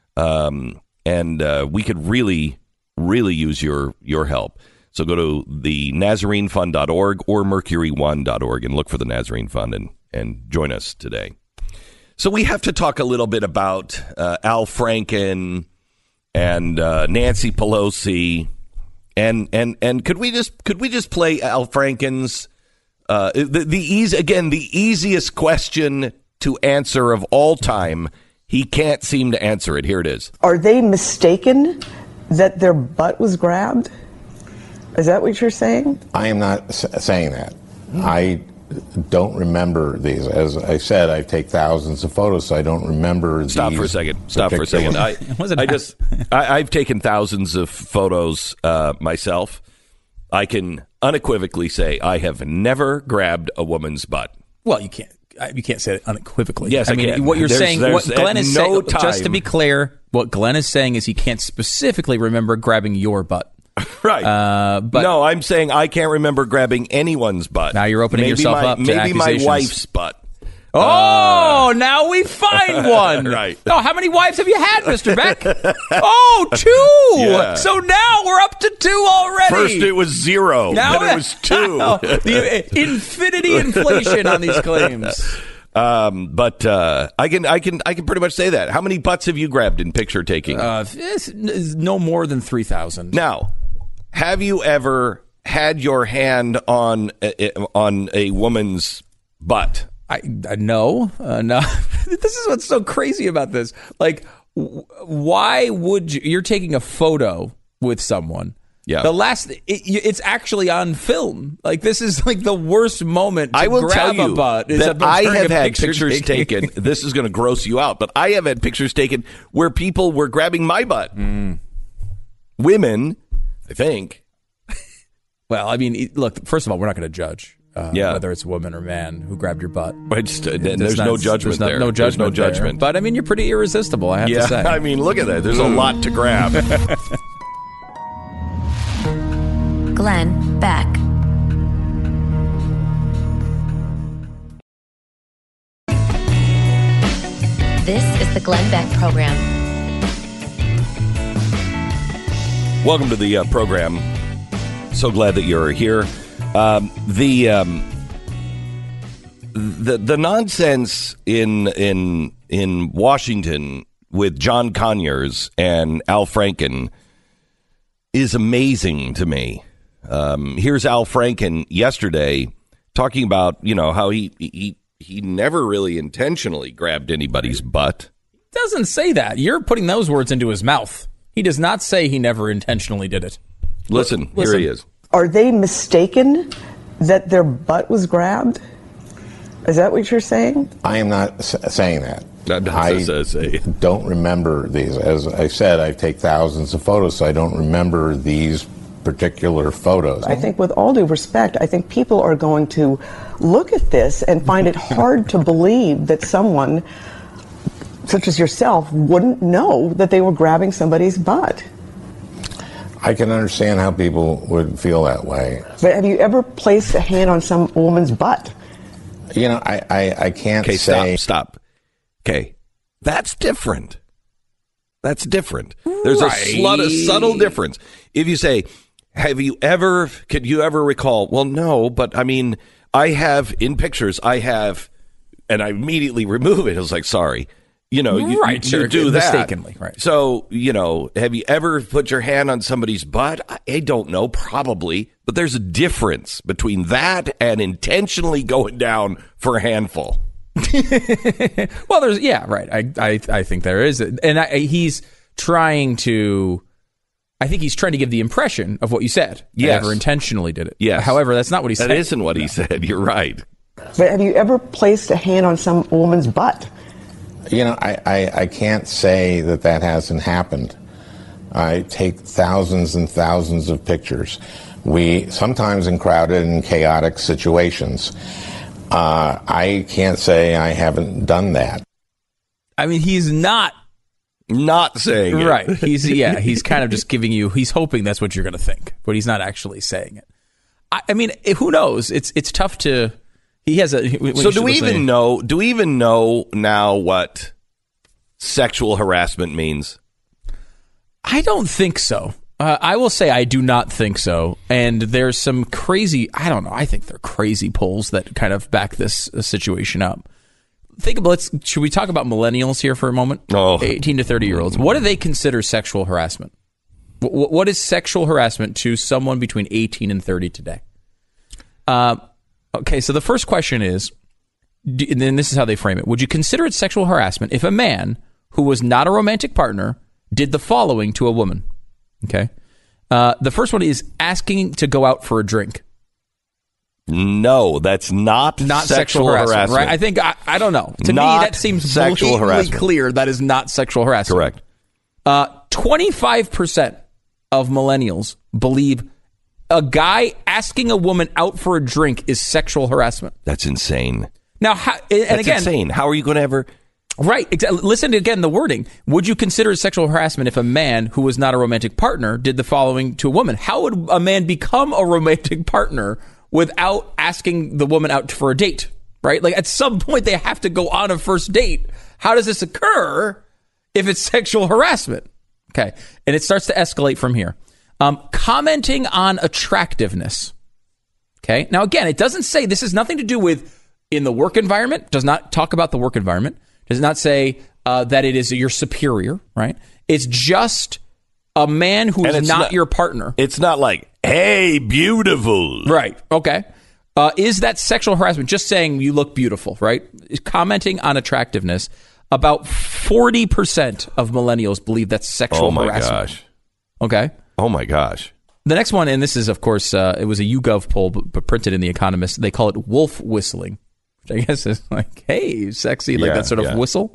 Um, and uh, we could really, really use your, your help. So go to the Nazarene Fund dot org or mercury one dot org and look for the Nazarene Fund and, and join us today. So we have to talk a little bit about uh, Al Franken and uh, Nancy Pelosi, and and and could we just could we just play Al Franken's uh, the the easy again the easiest question to answer of all time? He can't seem to answer it. Here it is. Are they mistaken that their butt was grabbed? Is that what you're saying? I am not s- saying that. Mm. I. don't remember these. As I said, I take thousands of photos, so I don't remember these. Stop for a second. Stop for a second. I, I just, I, I've taken thousands of photos uh, myself. I can unequivocally say I have never grabbed a woman's butt. Well, you can't. You can't say it unequivocally. Yes, I, I mean, can. what you're there's, saying, there's, what Glenn is no saying, time. just to be clear, what Glenn is saying is he can't specifically remember grabbing your butt. Right. Uh, but no, I'm saying I can't remember grabbing anyone's butt. Now you're opening maybe yourself my, up to maybe accusations. My wife's butt. Oh, uh, now we find one. Right. Oh, how many wives have you had, Mister Beck? Oh, two. Yeah. So now we're up to two already. First it was zero. Now then it was two. The infinity inflation on these claims. Um, but uh, I can, I can, I can pretty much say that. How many butts have you grabbed in picture taking? Uh, it's, it's no more than three thousand. Now, have you ever had your hand on a, on a woman's butt? I, I no, uh, no. This is what's so crazy about this. Like, w- why would you? You're taking a photo with someone. Yeah. The last, it, it's actually on film. Like, this is like the worst moment to I will grab tell you a butt. Is that I have had picture pictures taking. taken. This is going to gross you out, but I have had pictures taken where people were grabbing my butt. Mm. Women, I think. Well, I mean, look, first of all, we're not going to judge uh, yeah. whether it's a woman or man who grabbed your butt. Just, uh, There's, there's not, no judgment there's there. Not, no judgment. There's no judgment. There. But, I mean, you're pretty irresistible, I have yeah, to say. I mean, look at that. There's a lot to grab. Glenn Beck. This is the Glenn Beck Program. Welcome to the uh, program. So glad that you're here. Um, the um, the the nonsense in in in Washington with John Conyers and Al Franken is amazing to me. Um, here's Al Franken yesterday talking about, you know, how he he he never really intentionally grabbed anybody's butt. Doesn't say that. You're putting those words into his mouth. He does not say he never intentionally did it. Listen, Listen. here he is. Are they mistaken that their butt was grabbed? Is that what you're saying? I am not s- saying that. That I doesn't say. don't remember these. As I said, I take thousands of photos, so I don't remember these particular photos. I think with all due respect, I think people are going to look at this and find it hard to believe that someone such as yourself wouldn't know that they were grabbing somebody's butt. I can understand how people would feel that way. But have you ever placed a hand on some woman's butt? You know, I, I, I can't okay, say... stop, stop. Okay, that's different. That's different. There's right. a, slut, a subtle difference. If you say, have you ever, could you ever recall? Well, no, but I mean, I have, in pictures, I have, and I immediately remove it. I was like, sorry. You know, you, right, you, sure, you do that. Mistakenly, right. So, you know, have you ever put your hand on somebody's butt? I don't know, probably. But there's a difference between that and intentionally going down for a handful. Well, there's, yeah, right. I, I, I think there is. And I, he's trying to, I think he's trying to give the impression of what you said. Yes. I never intentionally did it. Yes. However, that's not what he said. That isn't what he said. You're right. But have you ever placed a hand on some woman's butt? You know, I, I, I can't say that that hasn't happened. I take thousands and thousands of pictures. We, sometimes in crowded and chaotic situations. Uh, I can't say I haven't done that. I mean, he's not not saying it. Right. He's yeah. He's kind of just giving you. He's hoping that's what you're going to think, but he's not actually saying it. I, I mean, who knows? It's it's tough to. He has a. So do we even saying, know? Do we even know now what sexual harassment means? I don't think so. Uh, I will say I do not think so. And there's some crazy, I don't know, I think they're crazy polls that kind of back this uh, situation up. Think about, let's, should we talk about millennials here for a moment? Oh. eighteen to thirty year olds. What do they consider sexual harassment? W- what is sexual harassment to someone between eighteen and thirty today? Uh, okay, so the first question is, do, and then this is how they frame it. Would you consider it sexual harassment if a man who was not a romantic partner did the following to a woman? Okay. Uh, the first one is asking to go out for a drink. No, that's not, not sexual, sexual harassment, harassment. Right? I think, I, I don't know. To not me, that seems sexual harassment. Clear that is not sexual harassment. Correct. Uh, twenty-five percent of millennials believe a guy asking a woman out for a drink is sexual harassment. That's insane. Now, how, and that's again, insane. How are you going to ever... Right. Exactly. Listen to, again, the wording. Would you consider it sexual harassment if a man who was not a romantic partner did the following to a woman? How would a man become a romantic partner without asking the woman out for a date? Right? Like, at some point, they have to go on a first date. How does this occur if it's sexual harassment? Okay. And it starts to escalate from here. Um, commenting on attractiveness. Okay. Now, again, it doesn't say, this has nothing to do with in the work environment, does not talk about the work environment. Does not say uh, that it is your superior, right? It's just a man who is not, not your partner. It's not like, hey, beautiful. Right. Okay. Uh, is that sexual harassment? Just saying you look beautiful, right? Commenting on attractiveness. About forty percent of millennials believe that's sexual oh my harassment. Gosh. Okay. Oh, my gosh. The next one, and this is, of course, uh, it was a YouGov poll, but, but printed in The Economist. They call it wolf whistling. I guess it's like, hey, sexy, like yeah, that sort of yeah. whistle.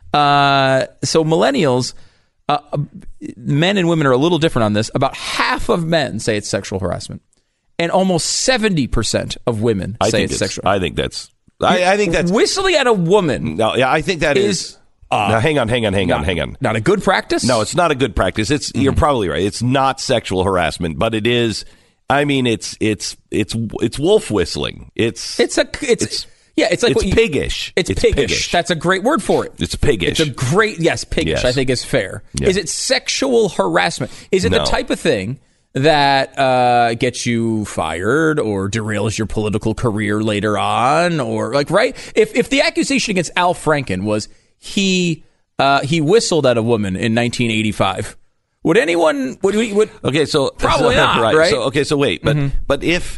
Uh, so millennials, uh, men and women are a little different on this. About half of men say it's sexual harassment, and almost seventy percent of women I say think it's, it's sexual. I think that's. I, I think that's whistling at a woman. No, yeah, I think that is. is uh, now, hang on, hang on, hang not, on, hang on. Not a good practice. No, it's not a good practice. It's mm-hmm. You're probably right. It's not sexual harassment, but it is. I mean, it's it's it's it's wolf whistling. It's it's a it's. it's Yeah, it's like it's what you, piggish. It's, it's piggish. piggish. That's a great word for it. It's piggish. It's a great yes, piggish. Yes. I think is fair. Yeah. Is it sexual harassment? Is it no. the type of thing that uh, gets you fired or derails your political career later on, or like right? If if the accusation against Al Franken was he uh, he whistled at a woman in nineteen eighty-five, would anyone would we would okay? So probably so, not. Right. right? So okay. So wait, but mm-hmm. but if.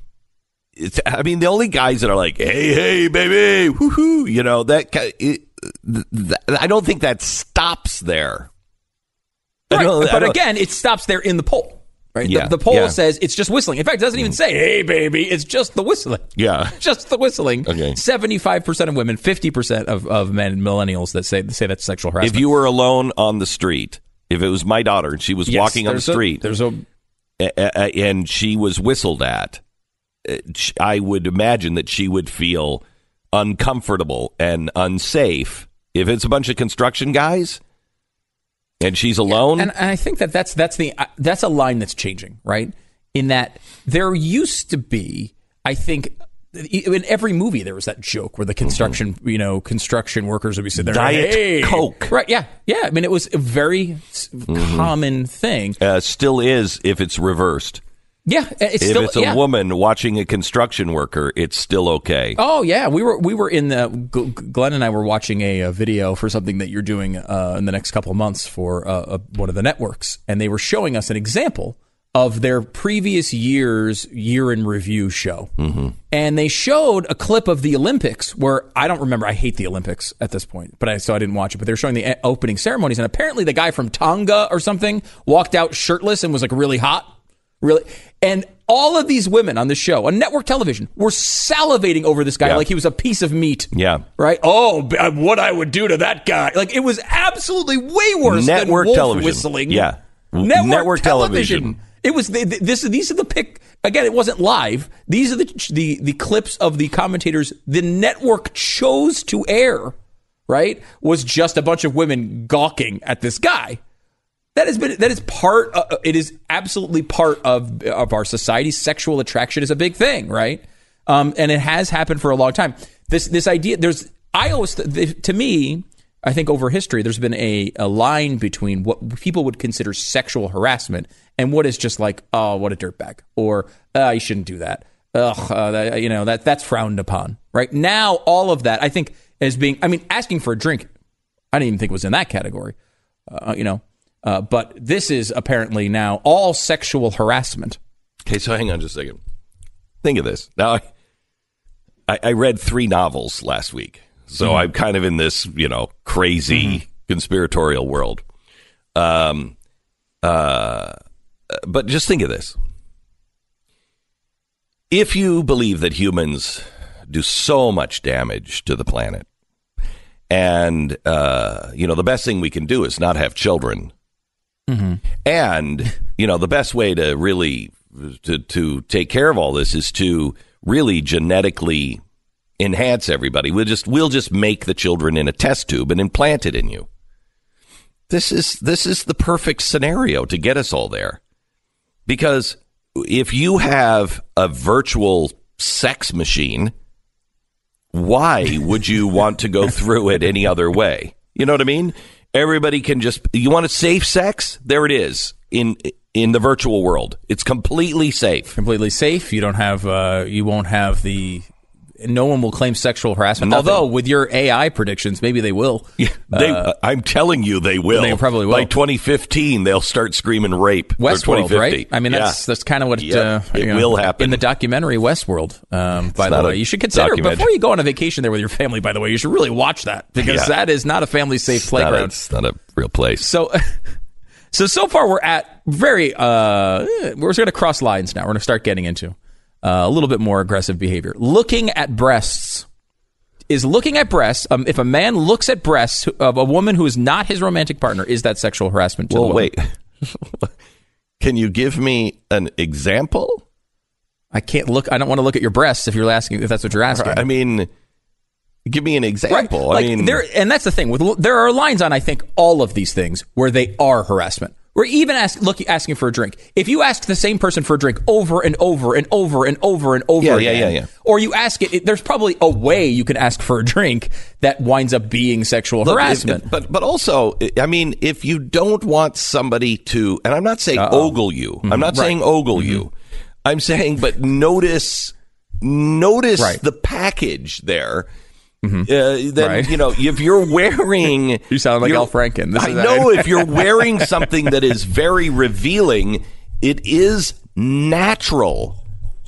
It's, I mean, the only guys that are like, hey, hey, baby, woohoo, you know, that, it, that I don't think that stops there. Right, but again, it stops there in the poll. Right? Yeah, the, the poll yeah. says it's just whistling. In fact, it doesn't even say, hey, baby, it's just the whistling. Yeah. Just the whistling. Okay. seventy-five percent of women, fifty percent of, of men, millennials, that say say that's sexual harassment. If you were alone on the street, if it was my daughter and she was yes, walking on the street. A, there's a and she was whistled at, I would imagine that she would feel uncomfortable and unsafe if it's a bunch of construction guys and she's alone. Yeah, and, and I think that that's that's the uh, that's a line that's changing, right? In that there used to be, I think, in every movie there was that joke where the construction, mm-hmm. you know, construction workers would be sitting there, Diet hey! Coke, right? Yeah, yeah. I mean, it was a very mm-hmm. common thing. Uh, still is if it's reversed. Yeah, it's if still, it's a yeah. woman watching a construction worker, it's still okay. Oh yeah, we were we were in the Glenn and I were watching a, a video for something that you're doing uh, in the next couple of months for uh, a, one of the networks, and they were showing us an example of their previous year's year in review show, mm-hmm. and they showed a clip of the Olympics where I don't remember. I hate the Olympics at this point, but I so I didn't watch it. But they were showing the opening ceremonies, and apparently the guy from Tonga or something walked out shirtless and was like really hot. Really? And all of these women on the show, on network television, were salivating over this guy yeah. like he was a piece of meat. Yeah. Right? Oh, what I would do to that guy. Like, it was absolutely way worse network than wolf television. whistling. Yeah. Network, network television. television. It was the, the, this. These are the pick. Again, it wasn't live. These are the, the the clips of the commentators the network chose to air. Right? Was just a bunch of women gawking at this guy. That has been that is part. Uh, it is absolutely part of of our society. Sexual attraction is a big thing, right? Um, and it has happened for a long time. This this idea. There's I always to me. I think over history, there's been a, a line between what people would consider sexual harassment and what is just like, oh, what a dirtbag, or oh, you shouldn't do that. Ugh, uh, that, you know that that's frowned upon. Right now, all of that I think is being. I mean, asking for a drink, I didn't even think was in that category. Uh, you know. Uh, but this is apparently now all sexual harassment. Okay, so hang on just a second. Think of this. Now, I, I read three novels last week, so mm-hmm. I'm kind of in this, you know, crazy mm-hmm. conspiratorial world. Um, uh, but just think of this. If you believe that humans do so much damage to the planet, and, uh, you know, the best thing we can do is not have children. Mm-hmm. And, you know, the best way to really to, to take care of all this is to really genetically enhance everybody. We'll just we'll just make the children in a test tube and implant it in you. This is this is the perfect scenario to get us all there. Because if you have a virtual sex machine, why would you want to go through it any other way? You know what I mean? Everybody can just, you want a safe sex? There it is in in the virtual world. It's completely safe. Completely safe. You don't have, uh, you won't have the, no one will claim sexual harassment. Nothing. Although with your A I predictions, maybe they will. Yeah, they, uh, I'm telling you they will. They probably will. By twenty fifteen, they'll start screaming rape. Westworld, right? I mean, that's yeah. that's kind of what yep. uh, it you know, will happen. In the documentary Westworld, um, by the way. You should consider, before you go on a vacation there with your family, by the way, you should really watch that. Because yeah. that is not a family-safe it's playground. Not a, it's not a real place. So... So, so far we're at very, uh, we're going to cross lines now. We're going to start getting into uh, a little bit more aggressive behavior. Looking at breasts. Is looking at breasts, um, if a man looks at breasts of a woman who is not his romantic partner, is that sexual harassment to well, the woman? Wait. Can you give me an example? I can't look, I don't want to look at your breasts if you're asking, if that's what you're asking. I mean... Give me an example. Right. Like I mean, there, and that's the thing. With there are lines on, I think, all of these things where they are harassment. Or even ask, look, asking for a drink. If you ask the same person for a drink over and over and over and over and over yeah, again, yeah, yeah, yeah. or you ask it, it, there's probably a way you can ask for a drink that winds up being sexual look, harassment. If, but but also, I mean, if you don't want somebody to, and I'm not saying Uh-oh. ogle you. Mm-hmm. I'm not right. saying ogle mm-hmm. you. I'm saying, but notice, notice right. the package there. Mm-hmm. Uh, then, right. you know, if you're wearing... You sound like Al Franken. This I is know. If you're wearing something that is very revealing, it is natural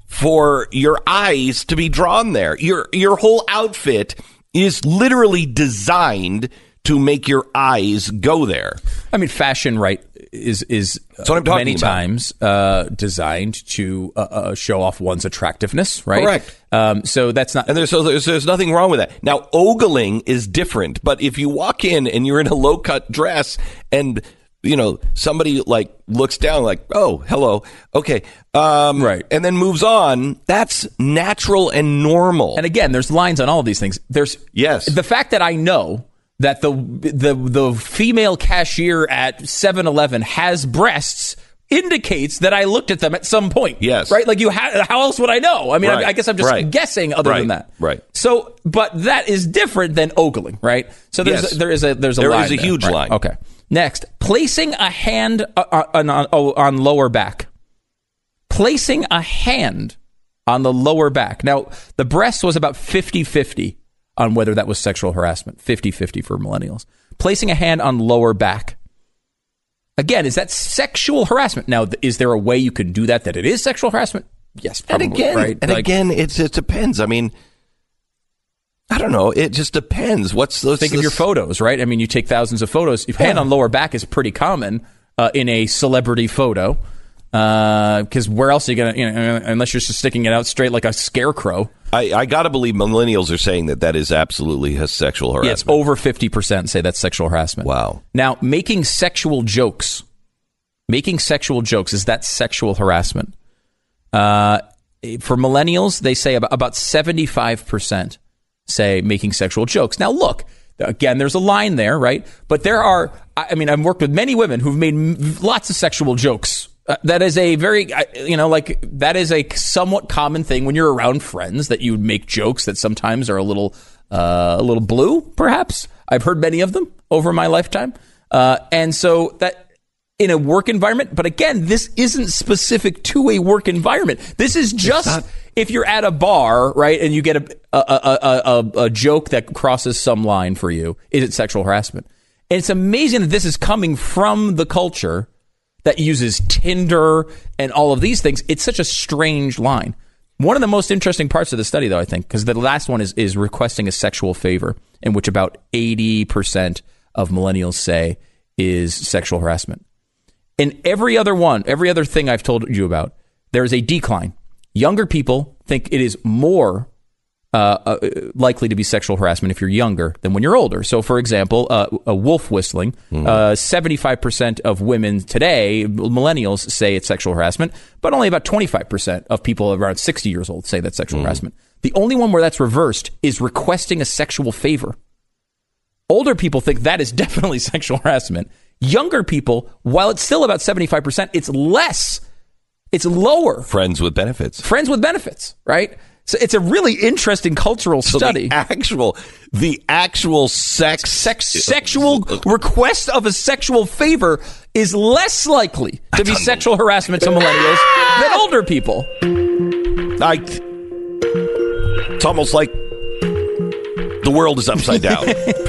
for your eyes to be drawn there. Your your whole outfit is literally designed to make your eyes go there. I mean, fashion, right, is is That's what I'm talking many about. times uh, designed to uh, uh, show off one's attractiveness, right? Correct. Um, so that's not, and there's, so there's there's nothing wrong with that. Now, ogling is different, but if you walk in and you're in a low cut dress and you know, somebody like looks down like, oh, hello. Okay. Um, right. And then moves on. That's natural and normal. And again, there's lines on all of these things. There's yes. The fact that I know that the the the female cashier at seven eleven has breasts indicates that I looked at them at some point. Yes. Right? Like you ha- how else would I know? I mean, right. I, I guess I'm just right. guessing other right. than that. Right. So, but that is different than ogling, right? So there's yes. a, there is a there's a there line is a there, huge right? line. Okay. Next, placing a hand uh, on, on, on lower back. Placing a hand on the lower back. Now, the breast was about fifty-fifty on whether that was sexual harassment. fifty-fifty for millennials. Placing a hand on lower back. Again, is that sexual harassment? Now, is there a way you could do that that it is sexual harassment? Yes, probably, and again, right? And like, again, it's, it depends. I mean, I don't know. It just depends. What's those? Think this, of your photos, right? I mean, you take thousands of photos. If hand yeah. on lower back is pretty common uh, in a celebrity photo, because uh, where else are you going to, you know, unless you're just sticking it out straight like a scarecrow. I, I got to believe millennials are saying that that is absolutely a sexual harassment. Yeah, it's over fifty percent say that's sexual harassment. Wow. Now, making sexual jokes. Making sexual jokes, is that sexual harassment? Uh, for millennials, they say about, about seventy-five percent say making sexual jokes. Now, look, again, there's a line there, right? But there are, I mean, I've worked with many women who've made m- lots of sexual jokes. Uh, that is a very, you know, like that is a somewhat common thing when you're around friends, that you would make jokes that sometimes are a little, uh, a little blue, perhaps. I've heard many of them over my lifetime. Uh, and so that in a work environment, but again, this isn't specific to a work environment. This is just not, if you're at a bar, right, and you get a a, a, a a joke that crosses some line for you, is it sexual harassment? And it's amazing that this is coming from the culture that uses Tinder and all of these things. It's such a strange line. One of the most interesting parts of the study, though, I think, because the last one is, is requesting a sexual favor, in which about eighty percent of millennials say is sexual harassment. In every other one, every other thing I've told you about, there is a decline. Younger people think it is more Uh, uh, likely to be sexual harassment if you're younger than when you're older. So, for example, uh, a wolf whistling, mm. uh, seventy-five percent of women today, millennials, say it's sexual harassment, but only about twenty-five percent of people around sixty years old say that's sexual mm. harassment. The only one where that's reversed is requesting a sexual favor. Older people think that is definitely sexual harassment. Younger people, while it's still about seventy-five percent, it's less, it's lower. Friends with benefits. Friends with benefits, right? So it's a really interesting cultural so study. The actual, the actual sex, sex, sexual request of a sexual favor is less likely to be sexual harassment to millennials than older people. I, it's almost like the world is upside down.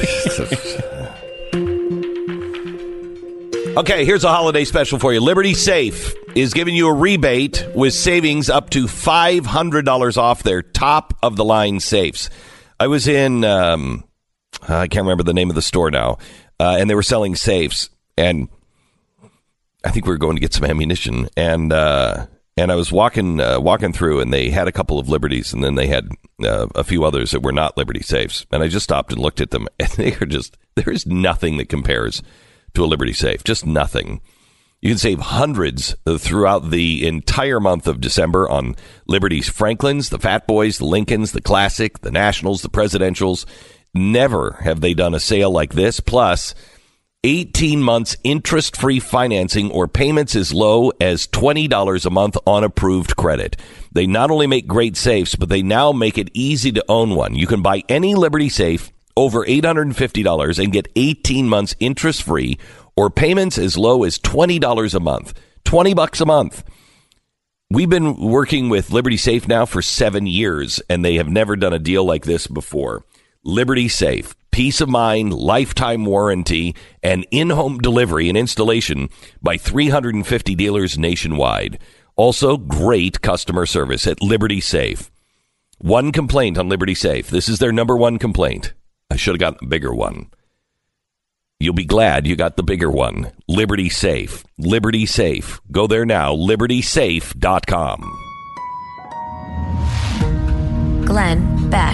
Okay, here's a holiday special for you. Liberty Safe is giving you a rebate with savings up to five hundred dollars off their top-of-the-line safes. I was in, um, I can't remember the name of the store now, uh, and they were selling safes, and I think we were going to get some ammunition, and uh, and I was walking uh, walking through, and they had a couple of Liberties, and then they had uh, a few others that were not Liberty safes, and I just stopped and looked at them, and they are just, there is nothing that compares to a Liberty Safe, just nothing. You can save hundreds throughout the entire month of December on Liberty's Franklins, the Fat Boys, the Lincolns, the Classic, the Nationals, the Presidentials. Never have they done a sale like this. Plus, eighteen months interest-free financing or payments as low as twenty dollars a month on approved credit. They not only make great safes, but they now make it easy to own one. You can buy any Liberty Safe over eight hundred fifty dollars and get eighteen months interest-free or payments as low as twenty dollars a month. twenty bucks a month. We've been working with Liberty Safe now for seven years, and they have never done a deal like this before. Liberty Safe, peace of mind, lifetime warranty, and in-home delivery and installation by three hundred fifty dealers nationwide. Also, great customer service at Liberty Safe. One complaint on Liberty Safe. This is their number one complaint. I should have gotten a bigger one. You'll be glad you got the bigger one. Liberty Safe. Liberty Safe. Go there now. liberty safe dot com. Glenn Beck.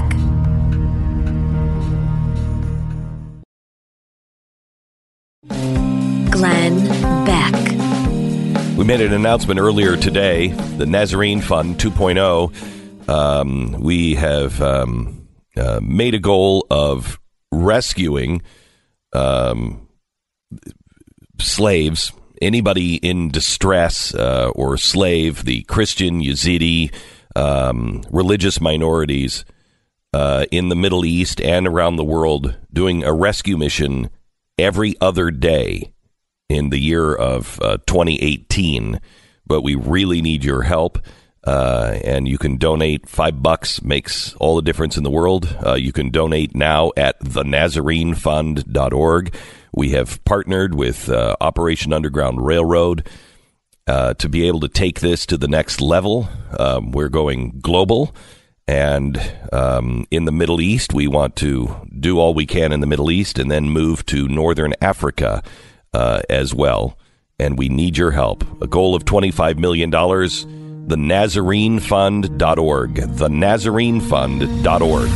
Glenn Glenn Beck. We made an announcement earlier today, the Nazarene Fund two point oh. Um, we have um, uh, made a goal of rescuing um, slaves, anybody in distress uh, or slave, the Christian, Yazidi, um, religious minorities uh, in the Middle East and around the world, doing a rescue mission every other day in the year of uh, twenty eighteen. But we really need your help. Uh, and you can donate. Five bucks makes all the difference in the world. Uh, you can donate now at the nazarene fund dot org. We have partnered with uh, Operation Underground Railroad uh, to be able to take this to the next level. Um, we're going global. And um, in the Middle East, we want to do all we can in the Middle East and then move to Northern Africa uh, as well. And we need your help. A goal of twenty-five million dollars. the nazarene fund dot org. the nazarene fund dot org.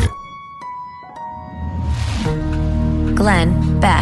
Glenn Beck.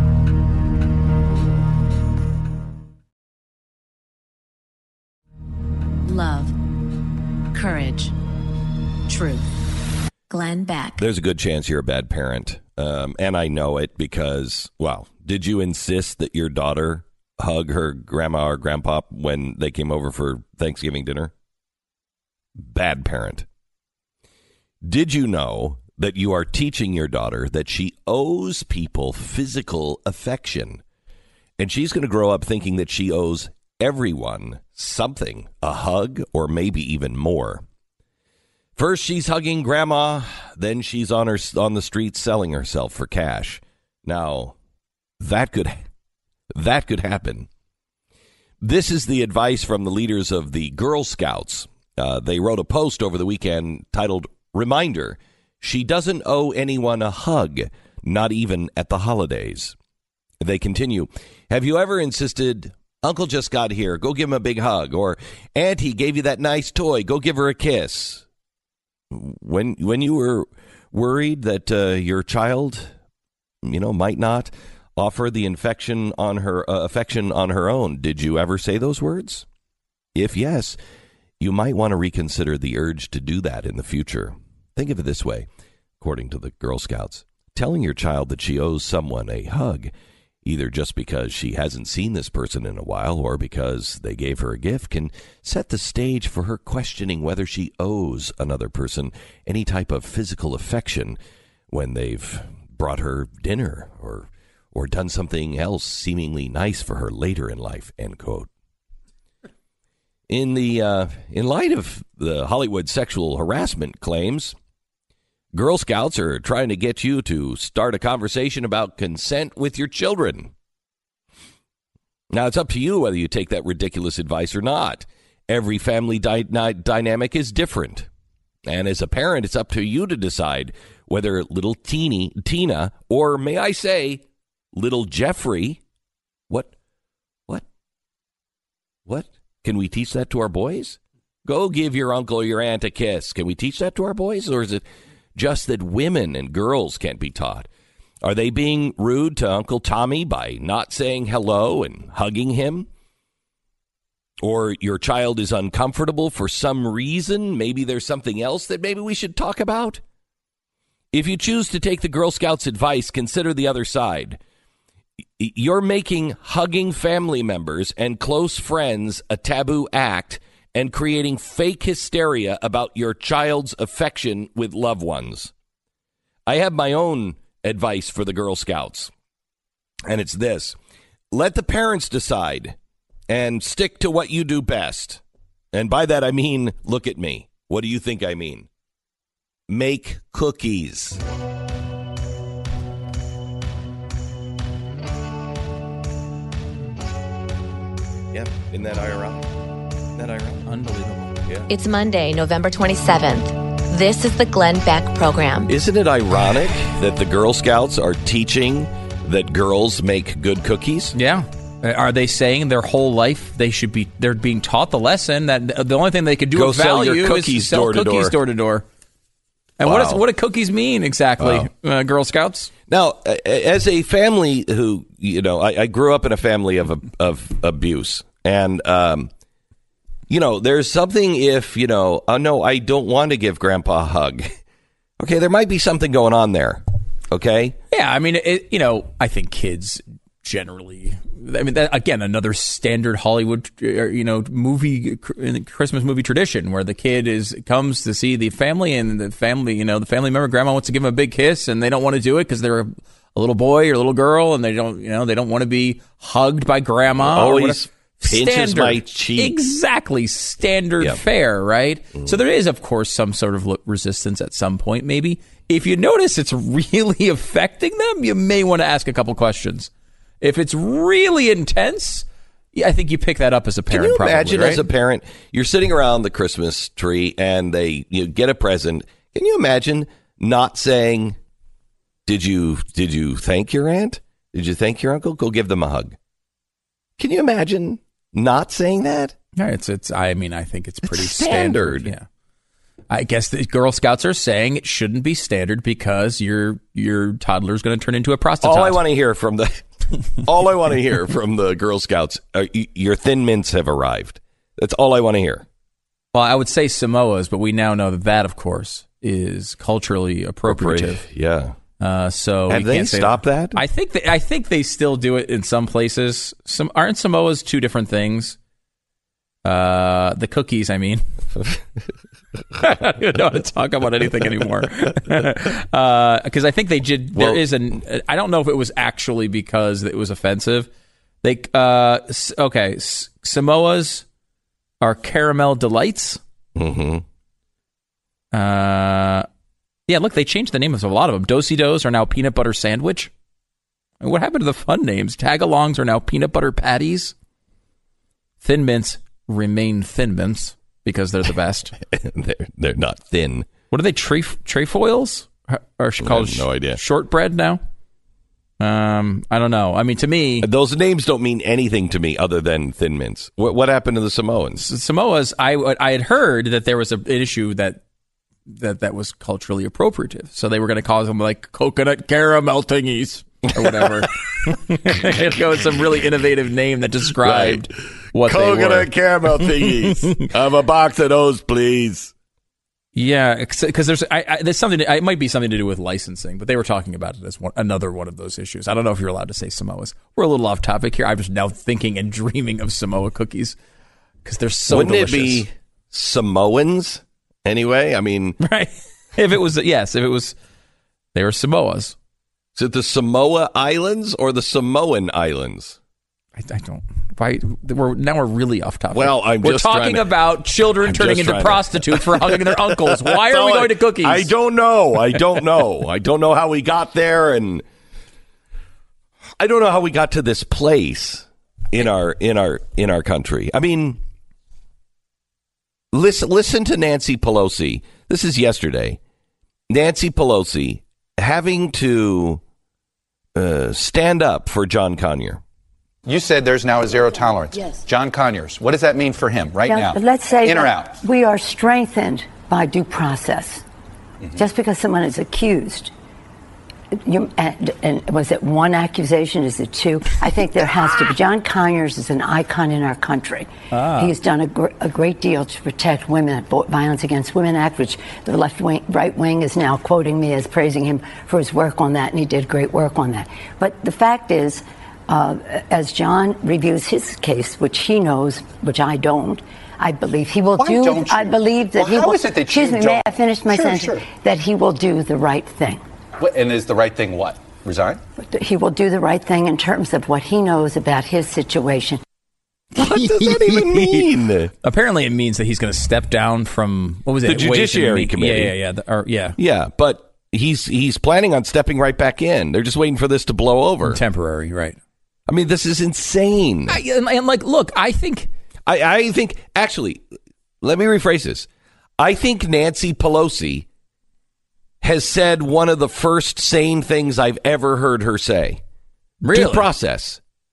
Love. Courage. Truth. Glenn Beck. There's a good chance you're a bad parent. Um, and I know it because, well, did you insist that your daughter hug her grandma or grandpa when they came over for Thanksgiving dinner? Bad parent. Did you know that you are teaching your daughter that she owes people physical affection? And she's going to grow up thinking that she owes everyone something, a hug, or maybe even more. First, she's hugging grandma. Then she's on her on the street selling herself for cash. Now, that could that could happen. This is the advice from the leaders of the Girl Scouts. Uh, they wrote a post over the weekend titled, "Reminder, she doesn't owe anyone a hug, not even at the holidays." They continue, "Have you ever insisted, Uncle just got here, go give him a big hug, or Auntie gave you that nice toy, go give her a kiss? When when you were worried that uh, your child, you know, might not offer the infection on her uh, affection on her own, did you ever say those words? If yes, you might want to reconsider the urge to do that in the future. Think of it this way, according to the Girl Scouts, telling your child that she owes someone a hug, either just because she hasn't seen this person in a while or because they gave her a gift, can set the stage for her questioning whether she owes another person any type of physical affection when they've brought her dinner or or done something else seemingly nice for her later in life," end quote. In the uh, in light of the Hollywood sexual harassment claims, Girl Scouts are trying to get you to start a conversation about consent with your children. Now, it's up to you whether you take that ridiculous advice or not. Every family dy- dynamic is different. And as a parent, it's up to you to decide whether little teeny, Tina, or may I say, little Jeffrey, what, what, what? Can we teach that to our boys? Go give your uncle or your aunt a kiss. Can we teach that to our boys? Or is it just that women and girls can't be taught? Are they being rude to Uncle Tommy by not saying hello and hugging him? Or your child is uncomfortable for some reason? Maybe there's something else that maybe we should talk about? If you choose to take the Girl Scouts' advice, consider the other side. You're making hugging family members and close friends a taboo act and creating fake hysteria about your child's affection with loved ones. I have my own advice for the Girl Scouts, and it's this. Let the parents decide and stick to what you do best. And by that, I mean, look at me. What do you think I mean? Make cookies. Yeah, isn't that ironic? Isn't that ironic? Unbelievable. Yeah. It's Monday, November twenty-seventh. This is the Glenn Beck Program. Isn't it ironic that the Girl Scouts are teaching that girls make good cookies? Yeah. Are they saying their whole life they should be? They're being taught the lesson that the only thing they could do Go with sell value your is cookies sell door to cookies door. door to door. And Wow. what, is, what do cookies mean exactly, Wow. uh, Girl Scouts? Now, as a family who, you know, I, I grew up in a family of of abuse, and um, you know, there's something if you know, oh no, I don't want to give Grandpa a hug. Okay, there might be something going on there. Okay, yeah, I mean, it, you know, I think kids generally. I mean, that, again, another standard Hollywood, you know, movie Christmas movie tradition where the kid is comes to see the family and the family, you know, the family member, grandma wants to give him a big kiss and they don't want to do it because they're a, a little boy or a little girl and they don't, you know, they don't want to be hugged by grandma. Always pinches standard, my cheek. Exactly, standard Yep. fare, right? Mm. So there is, of course, some sort of resistance at some point. Maybe if you notice it's really affecting them, you may want to ask a couple questions. If it's really intense, yeah, I think you pick that up as a parent. Can you probably, imagine right? as a parent, you're sitting around the Christmas tree and they you get a present. Can you imagine not saying, "Did you did you thank your aunt? Did you thank your uncle? Go give them a hug." Can you imagine not saying that? Yeah, it's it's. I mean, I think it's pretty It's standard. standard. Yeah. I guess the Girl Scouts are saying it shouldn't be standard because your your toddler's going to turn into a prostitute. All I want to hear from the all I want to hear from the Girl Scouts are y- your Thin Mints have arrived. That's all I want to hear. Well, I would say Samoas, but we now know that that, of course, is culturally appropriative. Yeah. Uh, so Have we they can't say stopped that? I think they, I think they still do it in some places. Some aren't Samoas two different things. Uh, the cookies, I mean. I don't even know how to talk about anything anymore. Because uh, I think they did. There Well- is an. I don't know if it was actually because it was offensive. They uh, s- okay. S- Samoas are caramel delights. Mm-hmm. Uh, yeah. Look, they changed the names of a lot of them. Do-si-dos are now peanut butter sandwich. And what happened to the fun names? Tagalongs are now peanut butter patties. Thin Mints remain Thin Mints because they're the best. they're they're not thin. What are they? Tref- trefoils? Or called have no idea. Shortbread now? Um, I don't know. I mean, to me, Those names don't mean anything to me other than Thin Mints. What what happened to the Samoans? Samoas. I I had heard that there was a, an issue that that that was culturally appropriative, so they were going to call them like coconut caramel thingies or whatever. They'd go with some really innovative name that described Right. what they were. Coconut caramel thingies. Have a box of those, please. Yeah, because there's I, I, there's something. It might be something to do with licensing, but they were talking about it as one, another one of those issues. I don't know if you're allowed to say Samoas. We're a little off topic here. I'm just now thinking and dreaming of Samoa cookies because they're so Wouldn't delicious. it be Samoans anyway? I mean, right? If it was, yes, if it was, they were Samoas. is it the Samoa Islands or the Samoan Islands? I, I don't. Why we're now we're really off topic. Well, I'm we're just talking trying to- about children I'm turning just into trying to- prostitutes for hugging their uncles. Why are we So going to cookies? I don't know. I don't know. I don't know how we got there, and I don't know how we got to this place in our in our in our country. I mean, listen listen to Nancy Pelosi. This is yesterday. Nancy Pelosi having to uh, stand up for John Conyers. You said there's now a zero tolerance. Yes. John Conyers, what does that mean for him right now? Let's say in or that out? we are strengthened by due process. Mm-hmm. Just because someone is accused, you, and, and was it one accusation? Is it two? I think there has to be. John Conyers is an icon in our country. Ah. He's done a, gr- a great deal to protect women, Violence Against Women Act, which the left wing, right wing is now quoting me as praising him for his work on that, and he did great work on that. But the fact is, Uh, as John reviews his case, which he knows, which I don't, I believe he will Why do. don't you? I believe that Well, he how will. is it that excuse you me, may don't? I finish my Sure, sentence? sure. That he will do the right thing. What, and is the right thing what? Resign? He will do the right thing in terms of what he knows about his situation. What does that even mean? Apparently, it means that he's going to step down from what was it? The Judiciary Ways and Committee. Yeah, yeah, yeah. The, or, yeah. Yeah, but he's he's planning on stepping right back in. They're just waiting for this to blow over. Temporary, right? I mean, this is insane. I, and, and like, look, I think I, I think actually, let me rephrase this. I think Nancy Pelosi has said one of the first sane things I've ever heard her say. Really? Due process.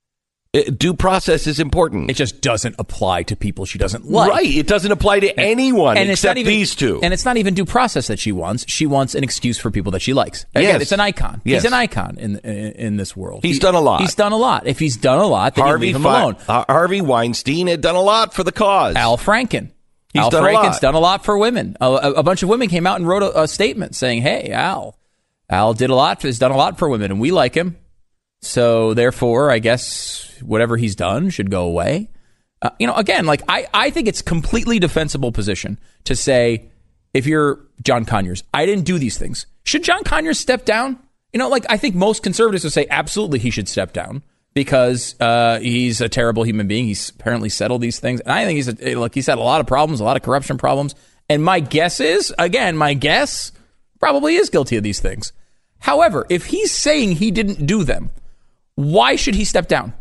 It, due process is important. It just doesn't apply to people she doesn't like. Right. It doesn't apply to and, anyone and except even, these two. And it's not even due process that she wants. She wants an excuse for people that she likes. Again, yes. it's an icon. Yes. He's an icon in, in in this world. He's he, done a lot. He's done a lot. If he's done a lot, then Harvey you leave him Fi- alone. Uh, Harvey Weinstein had done a lot for the cause. Al Franken. He's Al done Franken's a lot. done a lot for women. A, a, a bunch of women came out and wrote a, a statement saying, hey, Al, Al did a lot, has done a lot for women, and we like him. So therefore, I guess whatever he's done should go away. Uh, you know, again, like I, I think it's completely defensible position to say, if you're John Conyers, I didn't do these things. Should John Conyers step down? You know, like I think most conservatives would say absolutely he should step down because uh, he's a terrible human being. He's apparently settled these things. And I think he's a, look, he's had a lot of problems, a lot of corruption problems. And my guess is, again, my guess probably is guilty of these things. However, if he's saying he didn't do them, why should he step down?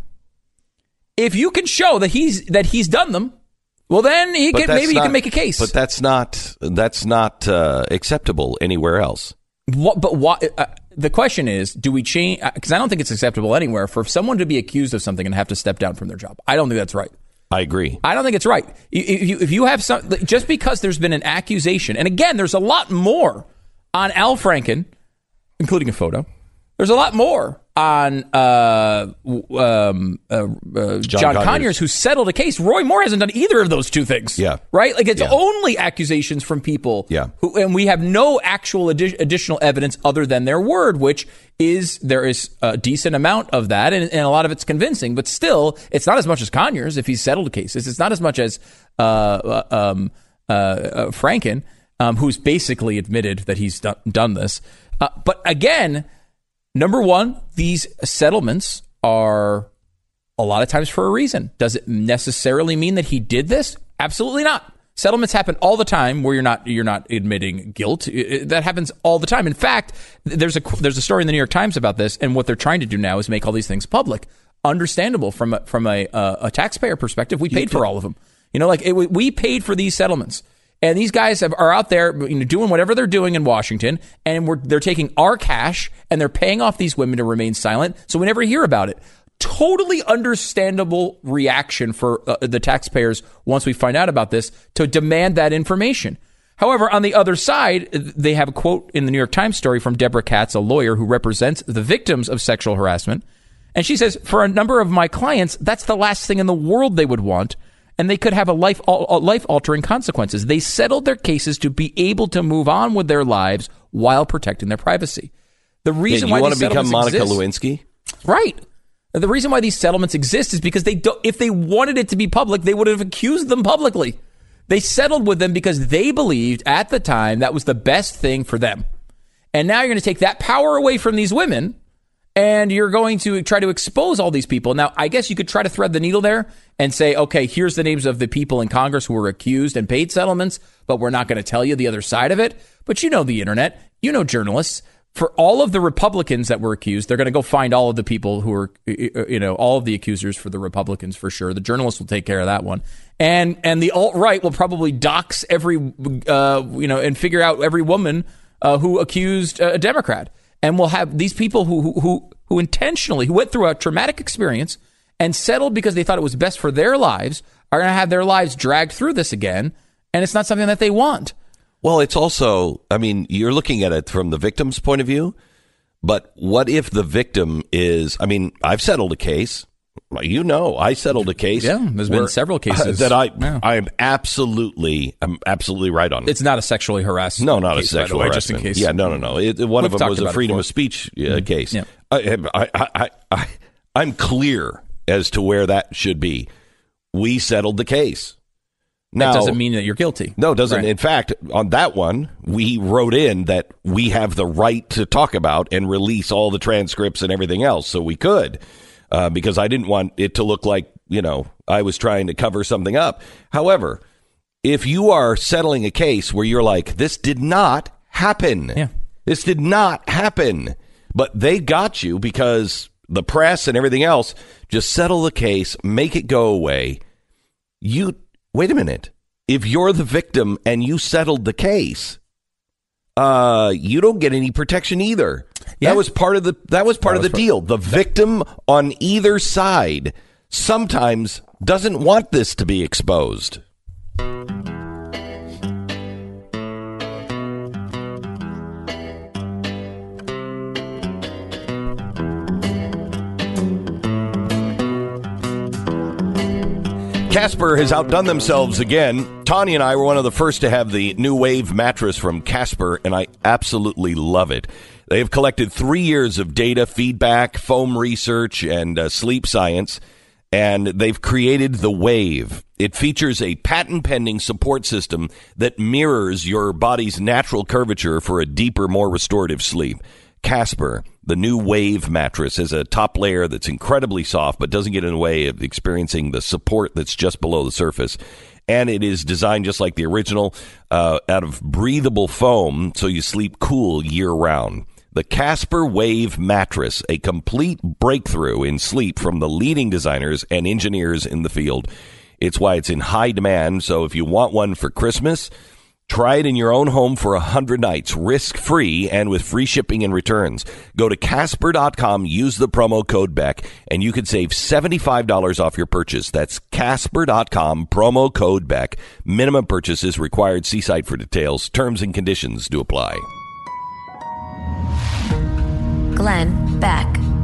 If you can show that he's that he's done them, well, then he can, maybe not, you can make a case. But that's not that's not uh, acceptable anywhere else. What, but what? Uh, the question is, do we change? Because I don't think it's acceptable anywhere for someone to be accused of something and have to step down from their job. I don't think that's right. I agree. I don't think it's right. If you, if you have some, just because there's been an accusation, and again, there's a lot more on Al Franken, including a photo. There's a lot more on uh, um, uh, uh, John, John Conyers. Conyers, who settled a case. Roy Moore hasn't done either of those two things. Yeah. Right? Like, it's yeah. only accusations from people. Yeah. Who, and we have no actual addi- additional evidence other than their word, which is, there is a decent amount of that, and, and a lot of it's convincing. But still, it's not as much as Conyers if he's settled cases. It's not as much as uh, um, uh, uh, Franken, um, who's basically admitted that he's done, done this. Uh, but again, number one, these settlements are a lot of times for a reason. Does it necessarily mean that he did this? Absolutely not. Settlements happen all the time where you're not you're not admitting guilt. That happens all the time. In fact, there's a there's a story in the New York Times about this, and what they're trying to do now is make all these things public. Understandable from a, from a uh, a taxpayer perspective. We paid for all of them. You know, like it, we paid for these settlements. And these guys have, are out there, you know, doing whatever they're doing in Washington, and we're, they're taking our cash and they're paying off these women to remain silent, so we never hear about it. Totally understandable reaction for uh, the taxpayers once we find out about this to demand that information. However, on the other side, they have a quote in the New York Times story from Deborah Katz, a lawyer who represents the victims of sexual harassment. And she says, for a number of my clients, that's the last thing in the world they would want. And they could have a life life altering consequences. They settled their cases to be able to move on with their lives while protecting their privacy. The reason yeah, you why want these to become settlements Monica exist, Lewinsky, right? The reason why these settlements exist is because they don't, if they wanted it to be public, they would have accused them publicly. They settled with them because they believed at the time that was the best thing for them. And now you're going to take that power away from these women. And you're going to try to expose all these people. Now, I guess you could try to thread the needle there and say, okay, here's the names of the people in Congress who were accused and paid settlements, but we're not going to tell you the other side of it. But you know the internet, you know journalists. For all of the Republicans that were accused, they're going to go find all of the people who are, you know, all of the accusers for the Republicans for sure. The journalists will take care of that one. And and the alt-right will probably dox every, uh, you know, and figure out every woman uh, who accused a Democrat. And we'll have these people who, who who intentionally, who went through a traumatic experience and settled because they thought it was best for their lives, are going to have their lives dragged through this again. And it's not something that they want. Well, it's also, I mean, you're looking at it from the victim's point of view. But what if the victim is, I mean, I've settled a case. You know, I settled a case. Yeah, there's where, been several cases uh, that I yeah. I am absolutely I'm absolutely right on. It's not a sexually harassed. No, not case, a sexual way, harassment. Just in case. Yeah, no, no, no. It, one We've of them was a freedom before. of speech uh, mm-hmm. case. Yeah. I, I, I, I, I'm clear as to where that should be. We settled the case. Now, that doesn't mean that you're guilty. No, it doesn't. Right. In fact, on that one, we wrote in that we have the right to talk about and release all the transcripts and everything else, so we could, uh, because I didn't want it to look like, you know, I was trying to cover something up. However, if you are settling a case where you're like, this did not happen, yeah. this did not happen, but they got you because the press and everything else, just settle the case, make it go away. You... Wait a minute. If you're the victim and you settled the case, uh, you don't get any protection either. Yeah. That was part of the that was part that of the pro- deal. The victim on either side sometimes doesn't want this to be exposed. Casper has outdone themselves again. Tanya and I were one of the first to have the new Wave mattress from Casper, and I absolutely love it. They have collected three years of data, feedback, foam research, and uh, sleep science, and they've created the Wave. It features a patent-pending support system that mirrors your body's natural curvature for a deeper, more restorative sleep. Casper, the new Wave mattress, has a top layer that's incredibly soft but doesn't get in the way of experiencing the support that's just below the surface. And it is designed just like the original, uh, out of breathable foam, so you sleep cool year-round. The Casper Wave mattress, a complete breakthrough in sleep from the leading designers and engineers in the field. It's why it's in high demand, so if you want one for Christmas, try it in your own home for one hundred nights, risk-free and with free shipping and returns. Go to Casper dot com, use the promo code Beck, and you can save seventy-five dollars off your purchase. That's Casper dot com, promo code Beck. Minimum purchase is required. See site for details. Terms and conditions do apply. Glenn Beck.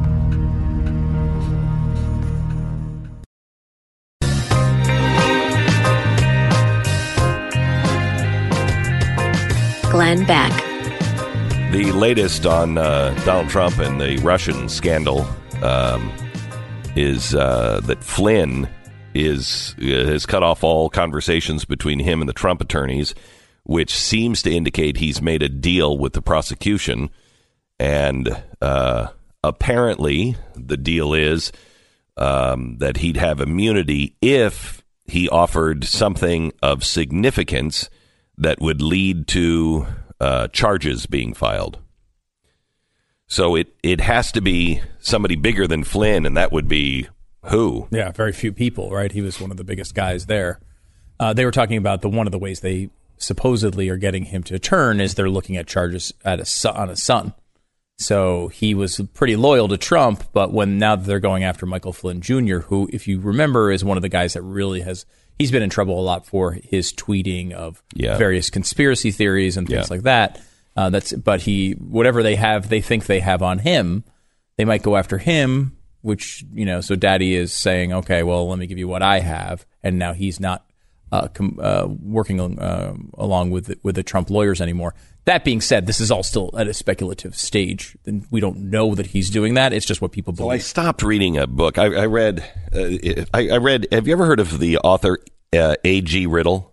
Glenn Beck. The latest on uh, Donald Trump and the Russian scandal um, is uh, that Flynn is uh, has cut off all conversations between him and the Trump attorneys, which seems to indicate he's made a deal with the prosecution. And uh, apparently the deal is um, that he'd have immunity if he offered something of significance that would lead to uh, charges being filed. So it, it has to be somebody bigger than Flynn, and that would be who? Yeah, very few people, right? He was one of the biggest guys there. Uh, they were talking about the one of the ways they supposedly are getting him to turn is they're looking at charges at a son, on a son. So he was pretty loyal to Trump, but when now that they're going after Michael Flynn Junior, who, if you remember, is one of the guys that really has he's been in trouble a lot for his tweeting of yeah. various conspiracy theories and things yeah. like that. Uh, that's but he whatever they have, they think they have on him, they might go after him. Which, you know, so Daddy is saying, okay, well, let me give you what I have, and now he's not uh, com- uh, working uh, along with the, with the Trump lawyers anymore. That being said, this is all still at a speculative stage, and we don't know that he's doing that. It's just what people believe. Well, I stopped reading a book. I, I read. Uh, I, I read. Have you ever heard of the author uh, A G Riddle?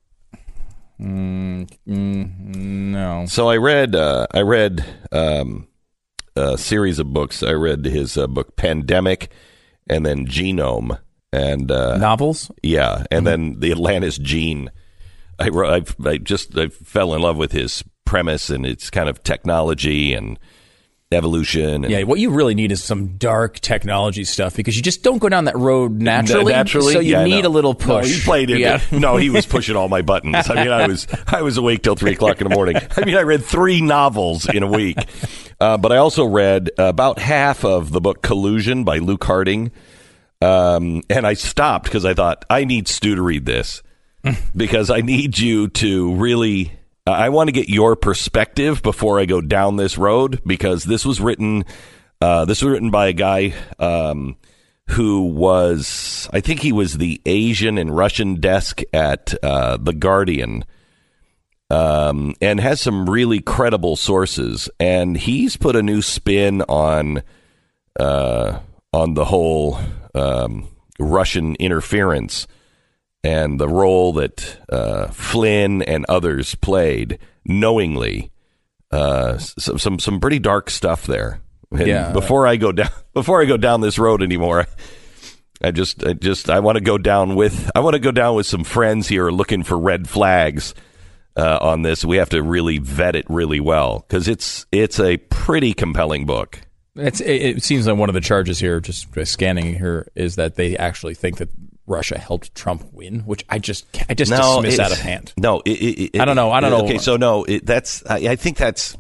Mm, mm, no. So I read. Uh, I read um, a series of books. I read his uh, book Pandemic, and then Genome, and uh, novels. Yeah, and mm-hmm. then the Atlantis Gene. I, I, I just I fell in love with his premise and its kind of technology and evolution. And yeah, what you really need is some dark technology stuff because you just don't go down that road naturally. Naturally, so you yeah, need no. a little push. No, he played it. Yeah. No, he was pushing all my buttons. I mean, I was I was awake till three o'clock in the morning. I mean, I read three novels in a week, uh, but I also read about half of the book Collusion by Luke Harding, um, and I stopped because I thought I need Stu to read this. Because I need you to really, uh, I want to get your perspective before I go down this road, because this was written, uh, this was written by a guy um, who was, I think he was the Asian and Russian desk at uh, The Guardian, um, and has some really credible sources. And he's put a new spin on, uh, on the whole um, Russian interference and the role that uh, Flynn and others played knowingly. Uh, some, some some pretty dark stuff there. And yeah. Before I go down, before I go down this road anymore, I just, I just, I want to go down with, I want to go down with some friends here looking for red flags uh, on this. We have to really vet it really well because it's, it's a pretty compelling book. It's, it, it seems like one of the charges here, just scanning here, is that they actually think that Russia helped Trump win, which I just I just no, dismiss out of hand. No, it, it, it, I don't know. I don't know. Okay, so no, it, that's I, I think that's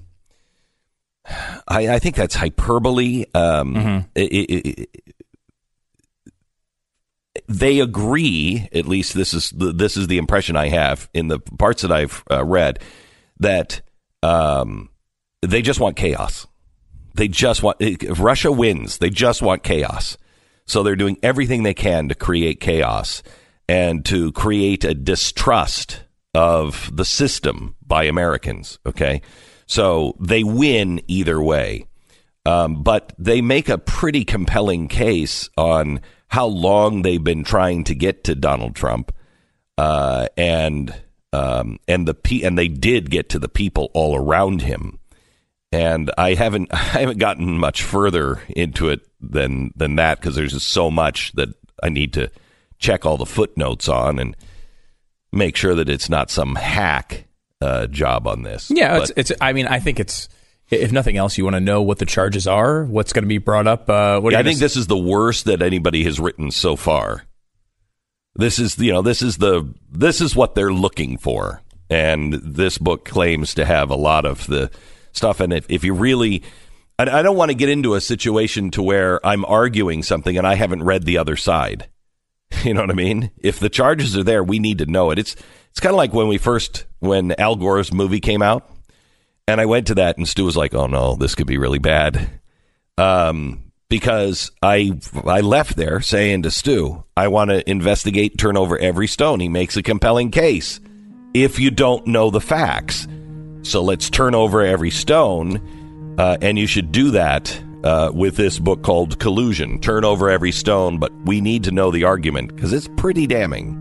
I, I think that's hyperbole. Um, mm-hmm. it, it, it, they agree, at least this is the, this is the impression I have in the parts that I've uh, read, that um, they just want chaos. They just want, if Russia wins, they just want chaos. So they're doing everything they can to create chaos and to create a distrust of the system by Americans. Okay. So they win either way. Um, but they make a pretty compelling case on how long they've been trying to get to Donald Trump. Uh, and, um, and the, pe- and they did get to the people all around him. And I haven't, I haven't gotten much further into it than, than that, because there's just so much that I need to check all the footnotes on and make sure that it's not some hack uh, job on this. Yeah, but, it's, it's. I mean, I think it's. If nothing else, you want to know what the charges are, what's going to be brought up. Uh, what yeah, I think s- this is the worst that anybody has written so far. This is, you know, this is the this is what they're looking for, and this book claims to have a lot of the stuff. And if, if you really, I, I don't want to get into a situation to where I'm arguing something and I haven't read the other side. You know what I mean? If the charges are there, we need to know it. It's it's kind of like when we first, when Al Gore's movie came out, and I went to that and Stu was like, oh no, this could be really bad. Um, because I I left there saying to Stu, I want to investigate, turn over every stone. He makes a compelling case if you don't know the facts. So let's turn over every stone, uh, and you should do that uh, with this book called Collusion. Turn over every stone, but we need to know the argument, because it's pretty damning.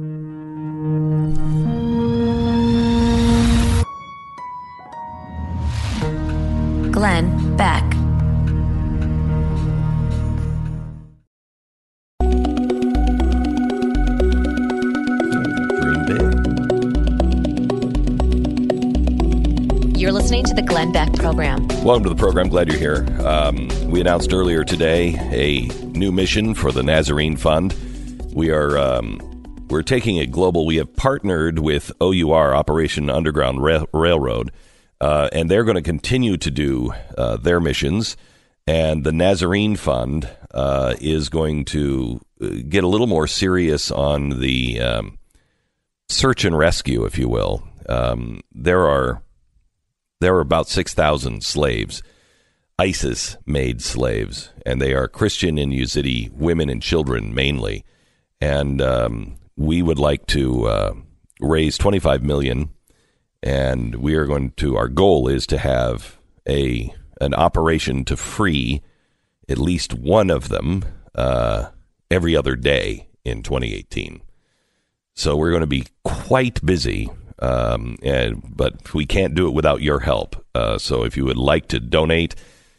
Glenn Beck. You're listening to the Glenn Beck Program. Welcome to the program. Glad you're here. Um, we announced earlier today a new mission for the Nazarene Fund. We are um, we're taking it global. We have partnered with O U R, Operation Underground Rail- Railroad, uh, and they're going to continue to do uh, their missions. And the Nazarene Fund uh, is going to get a little more serious on the um, search and rescue, if you will. Um, there are There are about six thousand slaves, ISIS-made slaves, and they are Christian and Yazidi women and children mainly. And um, we would like to uh, raise twenty-five million dollars, and we are going to. Our goal is to have a an operation to free at least one of them uh, every other day in twenty eighteen. So we're going to be quite busy. Um, and, but we can't do it without your help. Uh, so if you would like to donate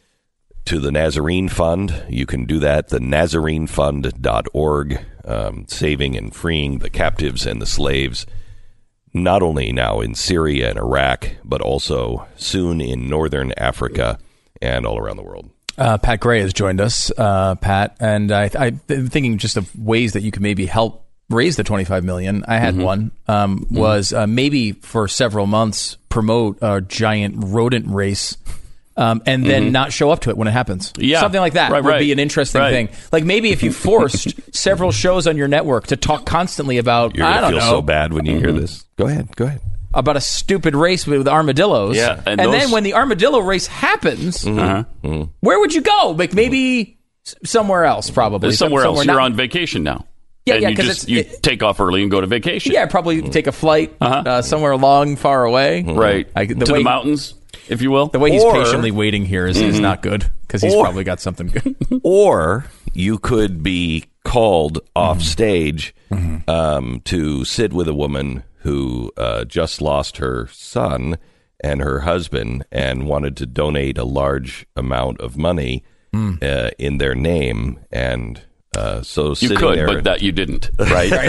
to the Nazarene Fund, you can do that, the nazarene fund dot org, um, saving and freeing the captives and the slaves, not only now in Syria and Iraq, but also soon in northern Africa and all around the world. Uh, Pat Gray has joined us, uh, Pat, and I, I'm thinking just of ways that you can maybe help raise the twenty-five million dollars. I had mm-hmm. one, um, mm-hmm. was uh, maybe for several months promote a giant rodent race, um, and then mm-hmm. not show up to it when it happens. Yeah. Something like that right, would right. be an interesting right. thing. Like maybe if you forced several shows on your network to talk constantly about, You're I don't feel know. so bad when you mm-hmm. hear this. Go ahead, go ahead. About a stupid race with armadillos. Yeah, and, and those... then when the armadillo race happens, mm-hmm. Uh-huh. Mm-hmm. where would you go? Like maybe somewhere else, probably. Somewhere, somewhere else. Not... You're on vacation now. Yeah, and yeah, you because just you it, take off early and go to vacation. Yeah, probably mm-hmm. take a flight uh-huh. uh, somewhere long, far away. Mm-hmm. Right. I, the to way, the mountains, if you will. The way he's or, patiently waiting here is, mm-hmm. is not good, because he's or, probably got something good. Or you could be called off mm-hmm. stage mm-hmm. Um, to sit with a woman who uh, just lost her son and her husband and wanted to donate a large amount of money mm. uh, in their name. And uh, so you sitting could, there, but that you didn't. Right? right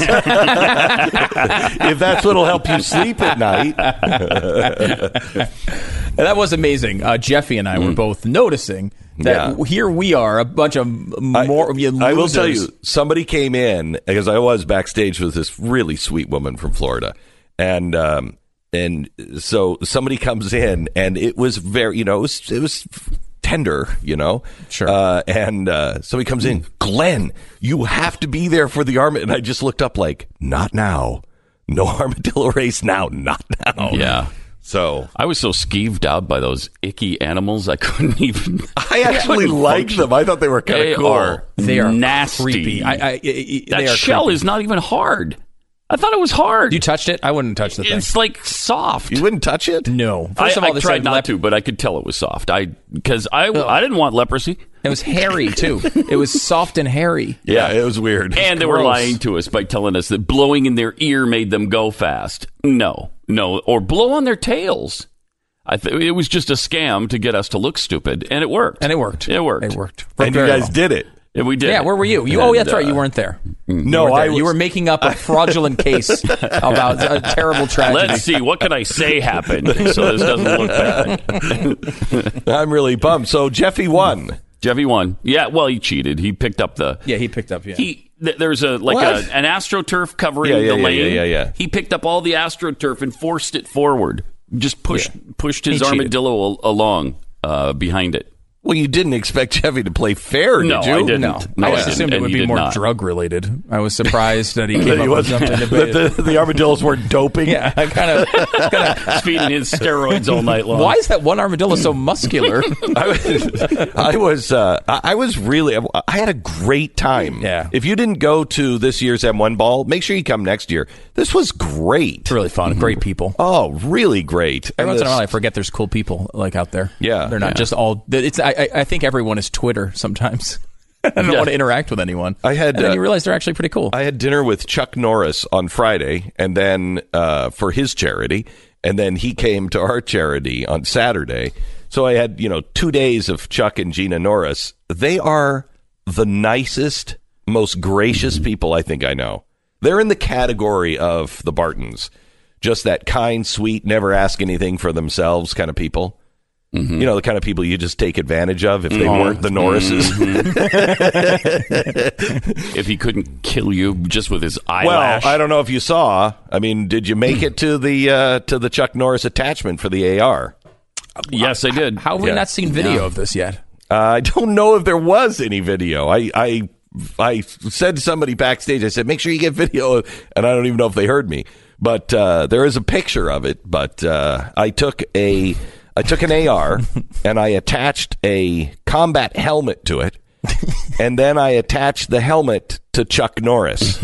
if that's what'll help you sleep at night. And that was amazing. Uh, Jeffy and I mm. were both noticing that yeah. here we are, a bunch of more. I, I will tell you, somebody came in, because I was backstage with this really sweet woman from Florida, and um, and so somebody comes in, and it was very, you know, it was, it was tender, you know. Sure. Uh, and uh, so he comes in, Glenn, you have to be there for the armadillo. And I just looked up like, not now. No armadillo race now. Not now. Yeah. So I was so skeeved out by those icky animals, I couldn't even. I actually like them. I thought they were kind They of cool. are They are nasty. creepy. I, I, I, that they are shell creepy. is not even hard. I thought it was hard. You touched it? I wouldn't touch the thing. It's like soft. You wouldn't touch it? No. I, First of all, I this tried said not lep- to, but I could tell it was soft. I because I I didn't want leprosy. It was hairy too. It was soft and hairy. Yeah, it was weird. And they were Gross. lying to us by telling us that blowing in their ear made them go fast. No, no, or blow on their tails. I th- it was just a scam to get us to look stupid, and it worked. And it worked. It worked. It worked. And you Very guys well. did it. And we did. Yeah, it. where were you? you And, oh, that's right. uh, You weren't there. No, you I there. was, You were making up a fraudulent case about a terrible tragedy. Let's see. What can I say happened so this doesn't look bad? I'm really bummed. So Jeffy won. Jeffy won. Yeah, well, he cheated. He picked up the. Yeah, he picked up. Yeah. He th- there's a like What? a, an AstroTurf covering Yeah, yeah, the yeah, lane. yeah, yeah, yeah. He picked up all the AstroTurf and forced it forward. Just pushed Yeah. pushed his He cheated. armadillo al- along uh, behind it. Well, you didn't expect Jeffy to play fair, No, did you? I didn't. No, No, I I just didn't, assumed it and would he be did more not. drug related. I was surprised that he That came he up with was- something. that But the, the armadillos were doping. yeah, I kind of. He's feeding his steroids all night long. Why is that one armadillo so muscular? I was, I was, uh, I I was really, I had a great time. Yeah. If you didn't go to this year's M one ball, make sure you come next year. This was great. It's really fun. Great people. Oh, really great. Every And once in a this- while, I forget there's cool people like out there. Yeah, they're not yeah. just all. It's. I. I- I think everyone is Twitter sometimes. I don't Yeah. want to interact with anyone. I had, and then uh, you realize they're actually pretty cool. I had dinner with Chuck Norris on Friday, and then uh, for his charity, and then he came to our charity on Saturday. So I had, you know, two days of Chuck and Gina Norris. They are the nicest, most gracious people I think I know. They're in the category of the Bartons, just that kind, sweet, never ask anything for themselves kind of people. Mm-hmm. You know, the kind of people you just take advantage of if they Mm-hmm. weren't the Norrises. If he couldn't kill you just with his Well, eyelash. I don't know if you saw. I mean, did you make it to the uh, to the Chuck Norris attachment for the A R? Yes, I did. How have we Yeah. not seen video of this yet? Uh, I don't know if there was any video. I, I I said to somebody backstage, I said, make sure you get video, and I don't even know if they heard me. But uh, there is a picture of it. But uh, I took a I took an A R and I attached a combat helmet to it. And then I attached the helmet to Chuck Norris.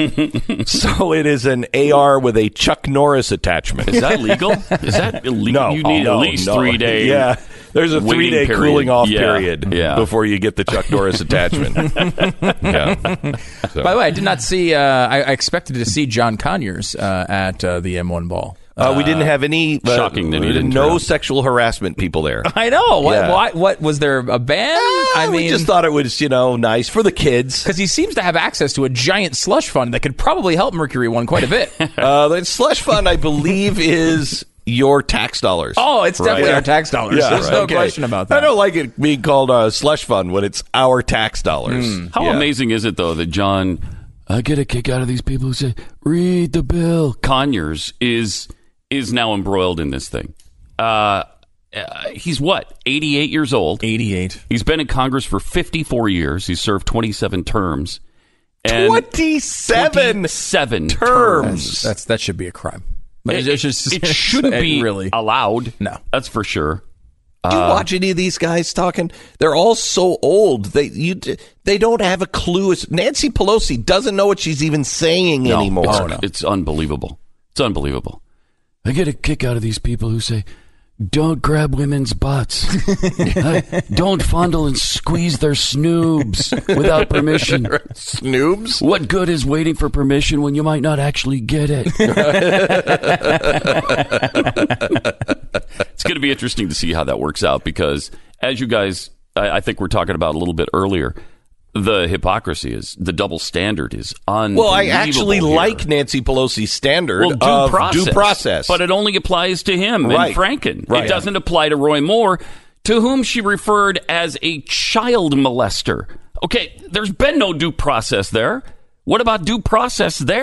So it is an A R with a Chuck Norris attachment. Is that legal? Is that illegal? No, You need no, at least no. three days. Yeah, there's a waiting three day period. cooling off Yeah, period yeah. before you get the Chuck Norris attachment. Yeah. So- By the way, I did not see. Uh, I, I expected to see John Conyers uh, at uh, the M one ball. Uh, we didn't have any. Uh, Shocking that he didn't turn No up. sexual harassment people there. I know. What, Yeah. why, what was there a ban? I we mean, just thought it was, you know, nice for the kids. because he seems to have access to a giant slush fund that could probably help Mercury One quite a bit. Uh, the slush fund, I believe, is your tax dollars. Oh, it's definitely Right. our tax dollars. Yeah, There's no okay. question about that. I don't like it being called a slush fund when it's our tax dollars. How Yeah. amazing is it, though, that John, I get a kick out of these people who say, read the bill. Conyers is is now embroiled in this thing. Uh, uh, he's what, eighty-eight years old? eighty-eight. He's been in Congress for fifty-four years. He's served twenty-seven terms. And twenty-seven twenty-seven terms. terms. That's that should be a crime. But It, it's just- it shouldn't be really. allowed. No. That's for sure. Do you watch any of these guys talking? They're all so old. They you they don't have a clue. Nancy Pelosi doesn't know what she's even saying No, anymore. It's, Oh, no. it's unbelievable. It's unbelievable. I get a kick out of these people who say, don't grab women's butts. Uh, don't fondle and squeeze their snoobs without permission. Snoobs? What good is waiting for permission when you might not actually get it? It's going to be interesting to see how that works out because, as you guys, I, I think we're talking about a little bit earlier, the hypocrisy is, the double standard is unbelievable. Well, I actually here. like Nancy Pelosi's standard Well, due of process, due process. but it only applies to him Right. and Franken. Right. It doesn't apply to Roy Moore, to whom she referred as a child molester. Okay, there's been no due process there. What about due process there?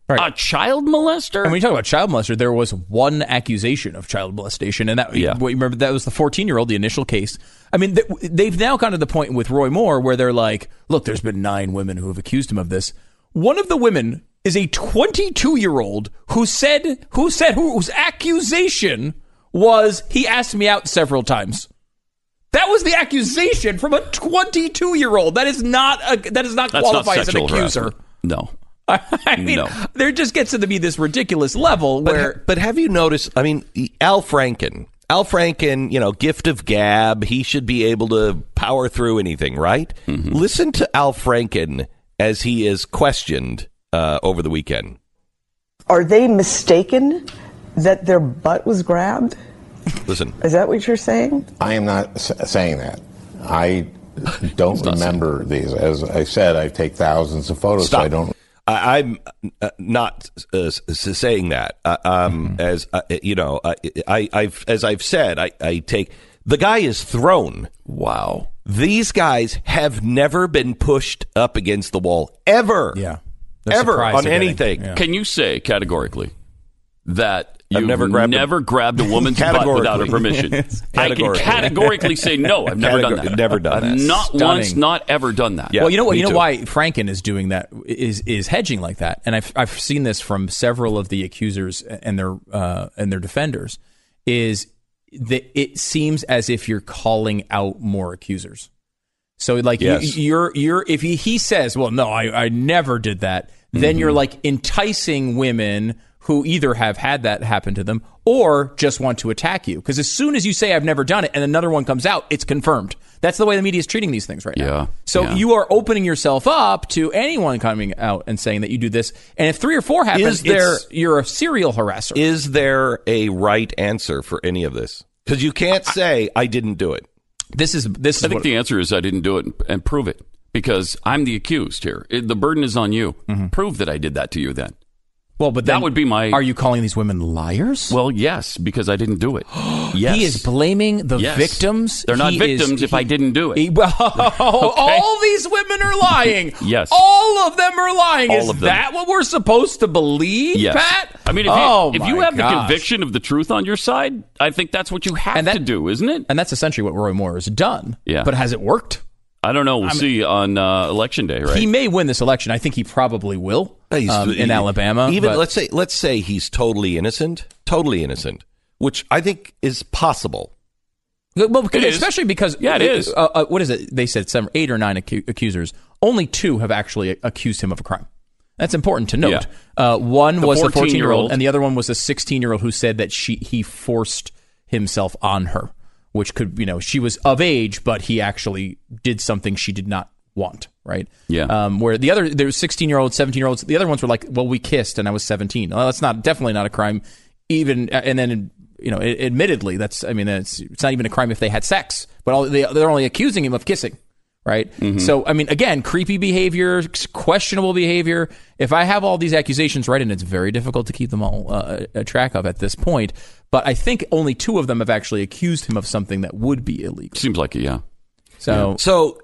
Right. A child molester? And when you talk about child molester, there was one accusation of child molestation, and that yeah. you remember that was the fourteen-year-old, the initial case. I mean, they've now gotten to the point with Roy Moore where they're like, look, there's been nine women who have accused him of this. One of the women is a twenty-two-year-old who said, who said, whose accusation was he asked me out several times. That was the accusation from a twenty-two-year-old. That is not a, that does not That's qualify not as an accuser. Harassment. No. I mean, no. There just gets to be this ridiculous level where. But, but have you noticed? I mean, Al Franken, Al Franken, you know, gift of gab. He should be able to power through anything, right? Mm-hmm. Listen to Al Franken as he is questioned uh, over the weekend. Are they mistaken that their butt was grabbed? Listen. Is that what you're saying? I am not s- saying that. I don't remember these. As I said, I take thousands of photos, Stop. so I don't. I, I'm uh, not uh, s- saying that. Uh, um, mm-hmm. As uh, you know, uh, I, I've as I've said, I, I take the guy is thrown. Wow, these guys have never been pushed up against the wall ever. Yeah, ever on anything. Yeah. Can you say categorically that? You've never grabbed, never a, grabbed a woman's butt without her permission. I can categorically say no. I've never Categor- done that. Never done I've that. not Stunning. once, not ever done that. Yeah, well, you know what? You know too. why Franken is doing that is is hedging like that, and I've I've seen this from several of the accusers and their uh, and their defenders. Is that it seems as if you're calling out more accusers. So like yes. you, you're you're if he, he says, well, no, I I never did that. Then mm-hmm. you're like enticing women who either have had that happen to them or just want to attack you. Because as soon as you say, I've never done it, and another one comes out, it's confirmed. That's the way the media is treating these things right yeah. now. So yeah. you are opening yourself up to anyone coming out and saying that you do this. And if three or four happen, is there, it's, you're a serial harasser. Is there a right answer for any of this? Because you can't say, I didn't do it. This is this. Is I think what, the answer is I didn't do it and, and prove it. Because I'm the accused here. It, the burden is on you. Mm-hmm. Prove that I did that to you then. Well, but then, that would be my. Are you calling these women liars? Well, yes, because I didn't do it. Yes. He is blaming the yes. victims. They're not he victims is, if he, I didn't do it. He, well, okay. All these women are lying. Yes. All of them are lying. All is of them. that what we're supposed to believe, yes. Pat? I mean, if oh, you, if you have gosh. the conviction of the truth on your side, I think that's what you have that, to do, isn't it? And that's essentially what Roy Moore has done. Yeah. But has it worked? I don't know. We'll I mean, see on uh, election day, right? He may win this election. I think he probably will um, in he, Alabama. Even but, let's say let's say he's totally innocent, totally innocent, which I think is possible. Well, because, it especially is. because yeah, it is. Uh, uh, what is it? They said some eight or nine acu- accusers. Only two have actually accused him of a crime. That's important to note. Yeah. Uh, one the was the fourteen-year-old, and the other one was a sixteen-year-old who said that she he forced himself on her. Which could, you know, she was of age, but he actually did something she did not want, right? Yeah. Um, where the other, there was sixteen-year-olds, seventeen-year-olds. The other ones were like, well, we kissed and I was seventeen. Well, that's not, definitely not a crime. Even, and then, you know, admittedly, that's, I mean, it's, it's not even a crime if they had sex. But all, they, they're only accusing him of kissing, right? Mm-hmm. So, I mean, again, creepy behavior, questionable behavior. If I have all these accusations right, and it's very difficult to keep them all uh, a track of at this point, but I think only two of them have actually accused him of something that would be illegal. Seems like it, yeah. So, yeah. so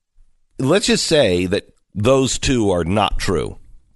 let's just say that those two are not true.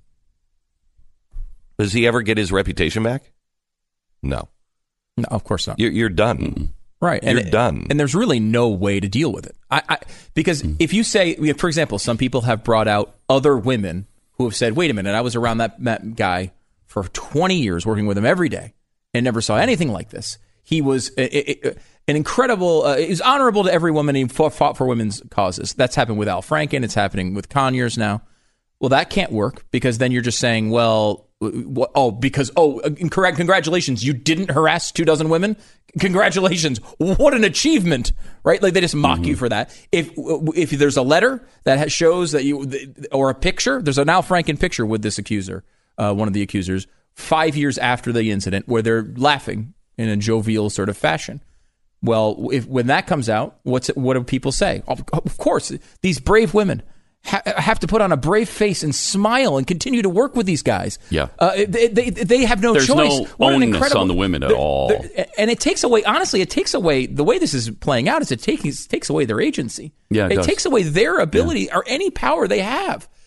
Does he ever get his reputation back? No. No, of course not. You're, you're done. Mm-hmm. Right. You're and, done. And there's really no way to deal with it. I, I Because mm-hmm. if you say, for example, some people have brought out other women who have said, wait a minute, I was around that, that guy for twenty years, working with him every day, and never saw anything like this. He was a, a, a, an incredible, uh, he was honorable to every woman. He fought, fought for women's causes. That's happened with Al Franken. It's happening with Conyers now. Well, that can't work because then you're just saying, well, what, oh, because, oh, incorrect. Congratulations. You didn't harass two dozen women. Congratulations. What an achievement, right? Like they just mock mm-hmm. you for that. If, if there's a letter that shows that you, or a picture, there's an Al Franken picture with this accuser, uh, one of the accusers, five years after the incident where they're laughing in a jovial sort of fashion. Well, if when that comes out, what's it, what do people say? Of, of course, these brave women ha- have to put on a brave face and smile and continue to work with these guys. Yeah, uh, they, they they have no There's choice. No what an onus incredible on the women at all. And it takes away, honestly, it takes away the way this is playing out. Is it takes takes away their agency? Yeah, it, it does. takes away their ability yeah. or any power they have.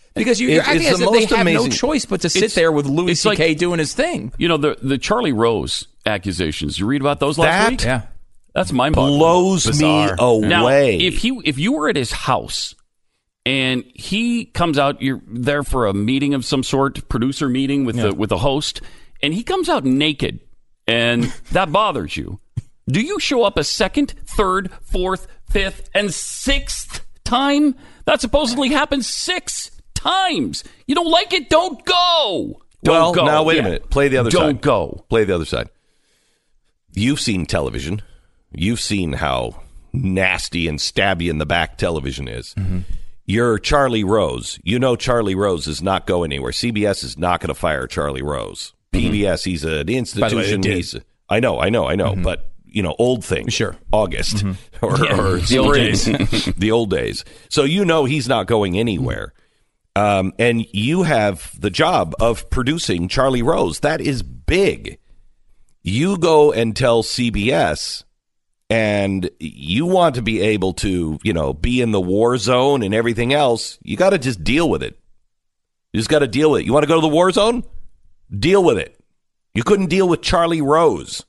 Because you're It- acting it's as the if they most have no amazing- choice but to sit It's- there with Louis it's C K like- doing his thing. You know, the the Charlie Rose accusations. You read about those last That week? Yeah. That's mind-boggling. blows Bizarre. me Now, away. if he if you were at his house and he comes out, you're there for a meeting of some sort, producer meeting with Yeah. the with the host, and he comes out naked, and that bothers you. Do you show up a second, third, fourth, fifth, and sixth time? That supposedly happens six times. You don't like it? Don't go. Don't well, go. now wait Yeah. a minute. Play the other don't side. Don't go. Play the other side. You've seen television. You've seen how nasty and stabby in the back television is. Mm-hmm. You're Charlie Rose. You know Charlie Rose is not going anywhere. C B S is not going to fire Charlie Rose. P B S, he's an institution. By the way, they did. He's, I know, I know, I know. Mm-hmm. But, you know, old thing. Sure. August Mm-hmm. or, Yeah. or The old spring. days. The old days. So you know he's not going anywhere. Um, and you have the job of producing Charlie Rose. That is big. You go and tell C B S, and you want to be able to, you know, be in the war zone and everything else. You got to just deal with it. You just got to deal with it. You want to go to the war zone? Deal with it. You couldn't deal with Charlie Rose.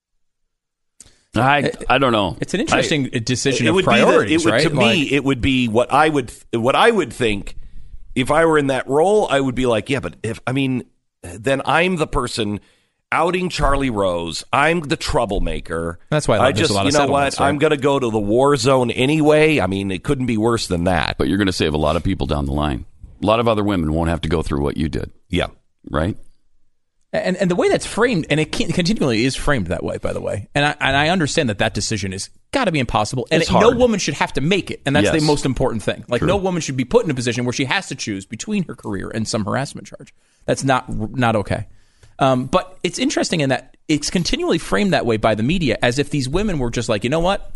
I I don't know. It's an interesting I- decision it of would priorities, be the, it would, right? To me, Like- it would be what I would what I would think if I were in that role. I would be like, yeah, but if I mean, then I'm the person outing Charlie Rose. I'm the troublemaker. That's why I love I there's just, a lot you of know settlements, what? right? I'm going to go to the war zone anyway. I mean, it couldn't be worse than that. But you're going to save a lot of people down the line. A lot of other women won't have to go through what you did. Yeah. Right? And and the way that's framed, and it can't, continually is framed that way, by the way. And I and I understand that that decision is got to be impossible, and It's it, no hard. woman should have to make it, and that's Yes. the most important thing. Like True. no woman should be put in a position where she has to choose between her career and some harassment charge. That's not not okay. Um, but it's interesting in that it's continually framed that way by the media, as if these women were just like, you know what,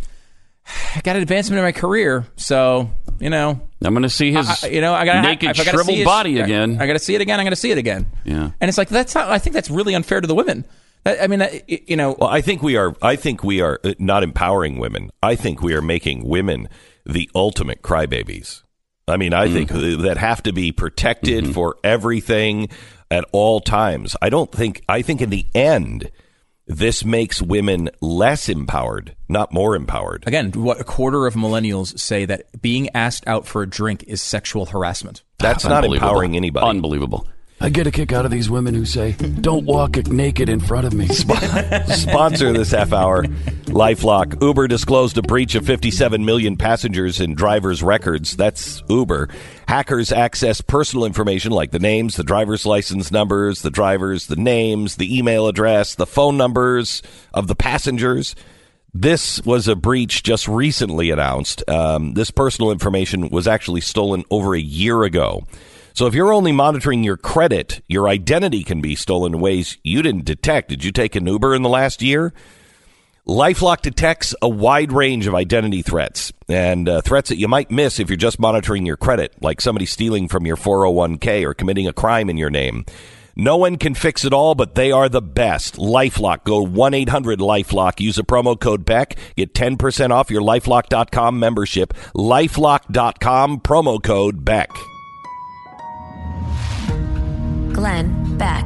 I got an advancement in my career, so you know. I'm going to see his I, you know, I gotta, naked, if I gotta shriveled see his- body I- again. I got to see it again. I got to see it again. Yeah. And it's like that's not. I think that's really unfair to the women. I I mean, that- you know. Well, I think we are. I think we are uh, not empowering women. I think we are making women the ultimate crybabies. I mean, I think that have to be protected Mm-hmm. for everything at all times. I don't think. I think in the end, this makes women less empowered, not more empowered. Again, what a quarter of millennials say that being asked out for a drink is sexual harassment. That's not Unbelievable. empowering anybody. Unbelievable. I get a kick out of these women who say, "Don't walk naked in front of me." Sponsor this half hour, LifeLock. Uber disclosed a breach of fifty-seven million passengers and drivers' records. That's Uber. Hackers access personal information like the names, the driver's license numbers, the drivers, the names, the email address, the phone numbers of the passengers. This was a breach just recently announced. Um, this personal information was actually stolen over a year ago. So if you're only monitoring your credit, your identity can be stolen in ways you didn't detect. Did you take an Uber in the last year? LifeLock detects a wide range of identity threats and uh, threats that you might miss if you're just monitoring your credit, like somebody stealing from your four oh one k or committing a crime in your name. No one can fix it all, but they are the best. LifeLock. Go one eight hundred LifeLock. Use a promo code Beck. Get ten percent off your LifeLock dot com membership. LifeLock dot com, promo code Beck. Glenn Beck.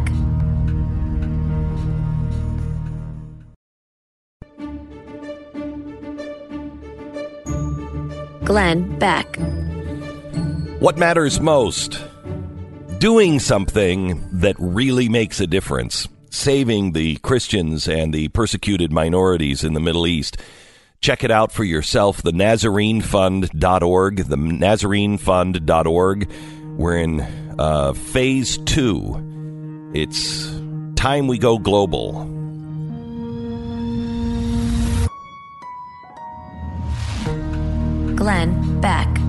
Glenn Beck. What matters most? Doing something that really makes a difference. Saving the Christians and the persecuted minorities in the Middle East. Check it out for yourself, the Nazarene Fund dot org, the Nazarene Fund dot org. We're in uh, phase two. It's time we go global. Glenn Beck.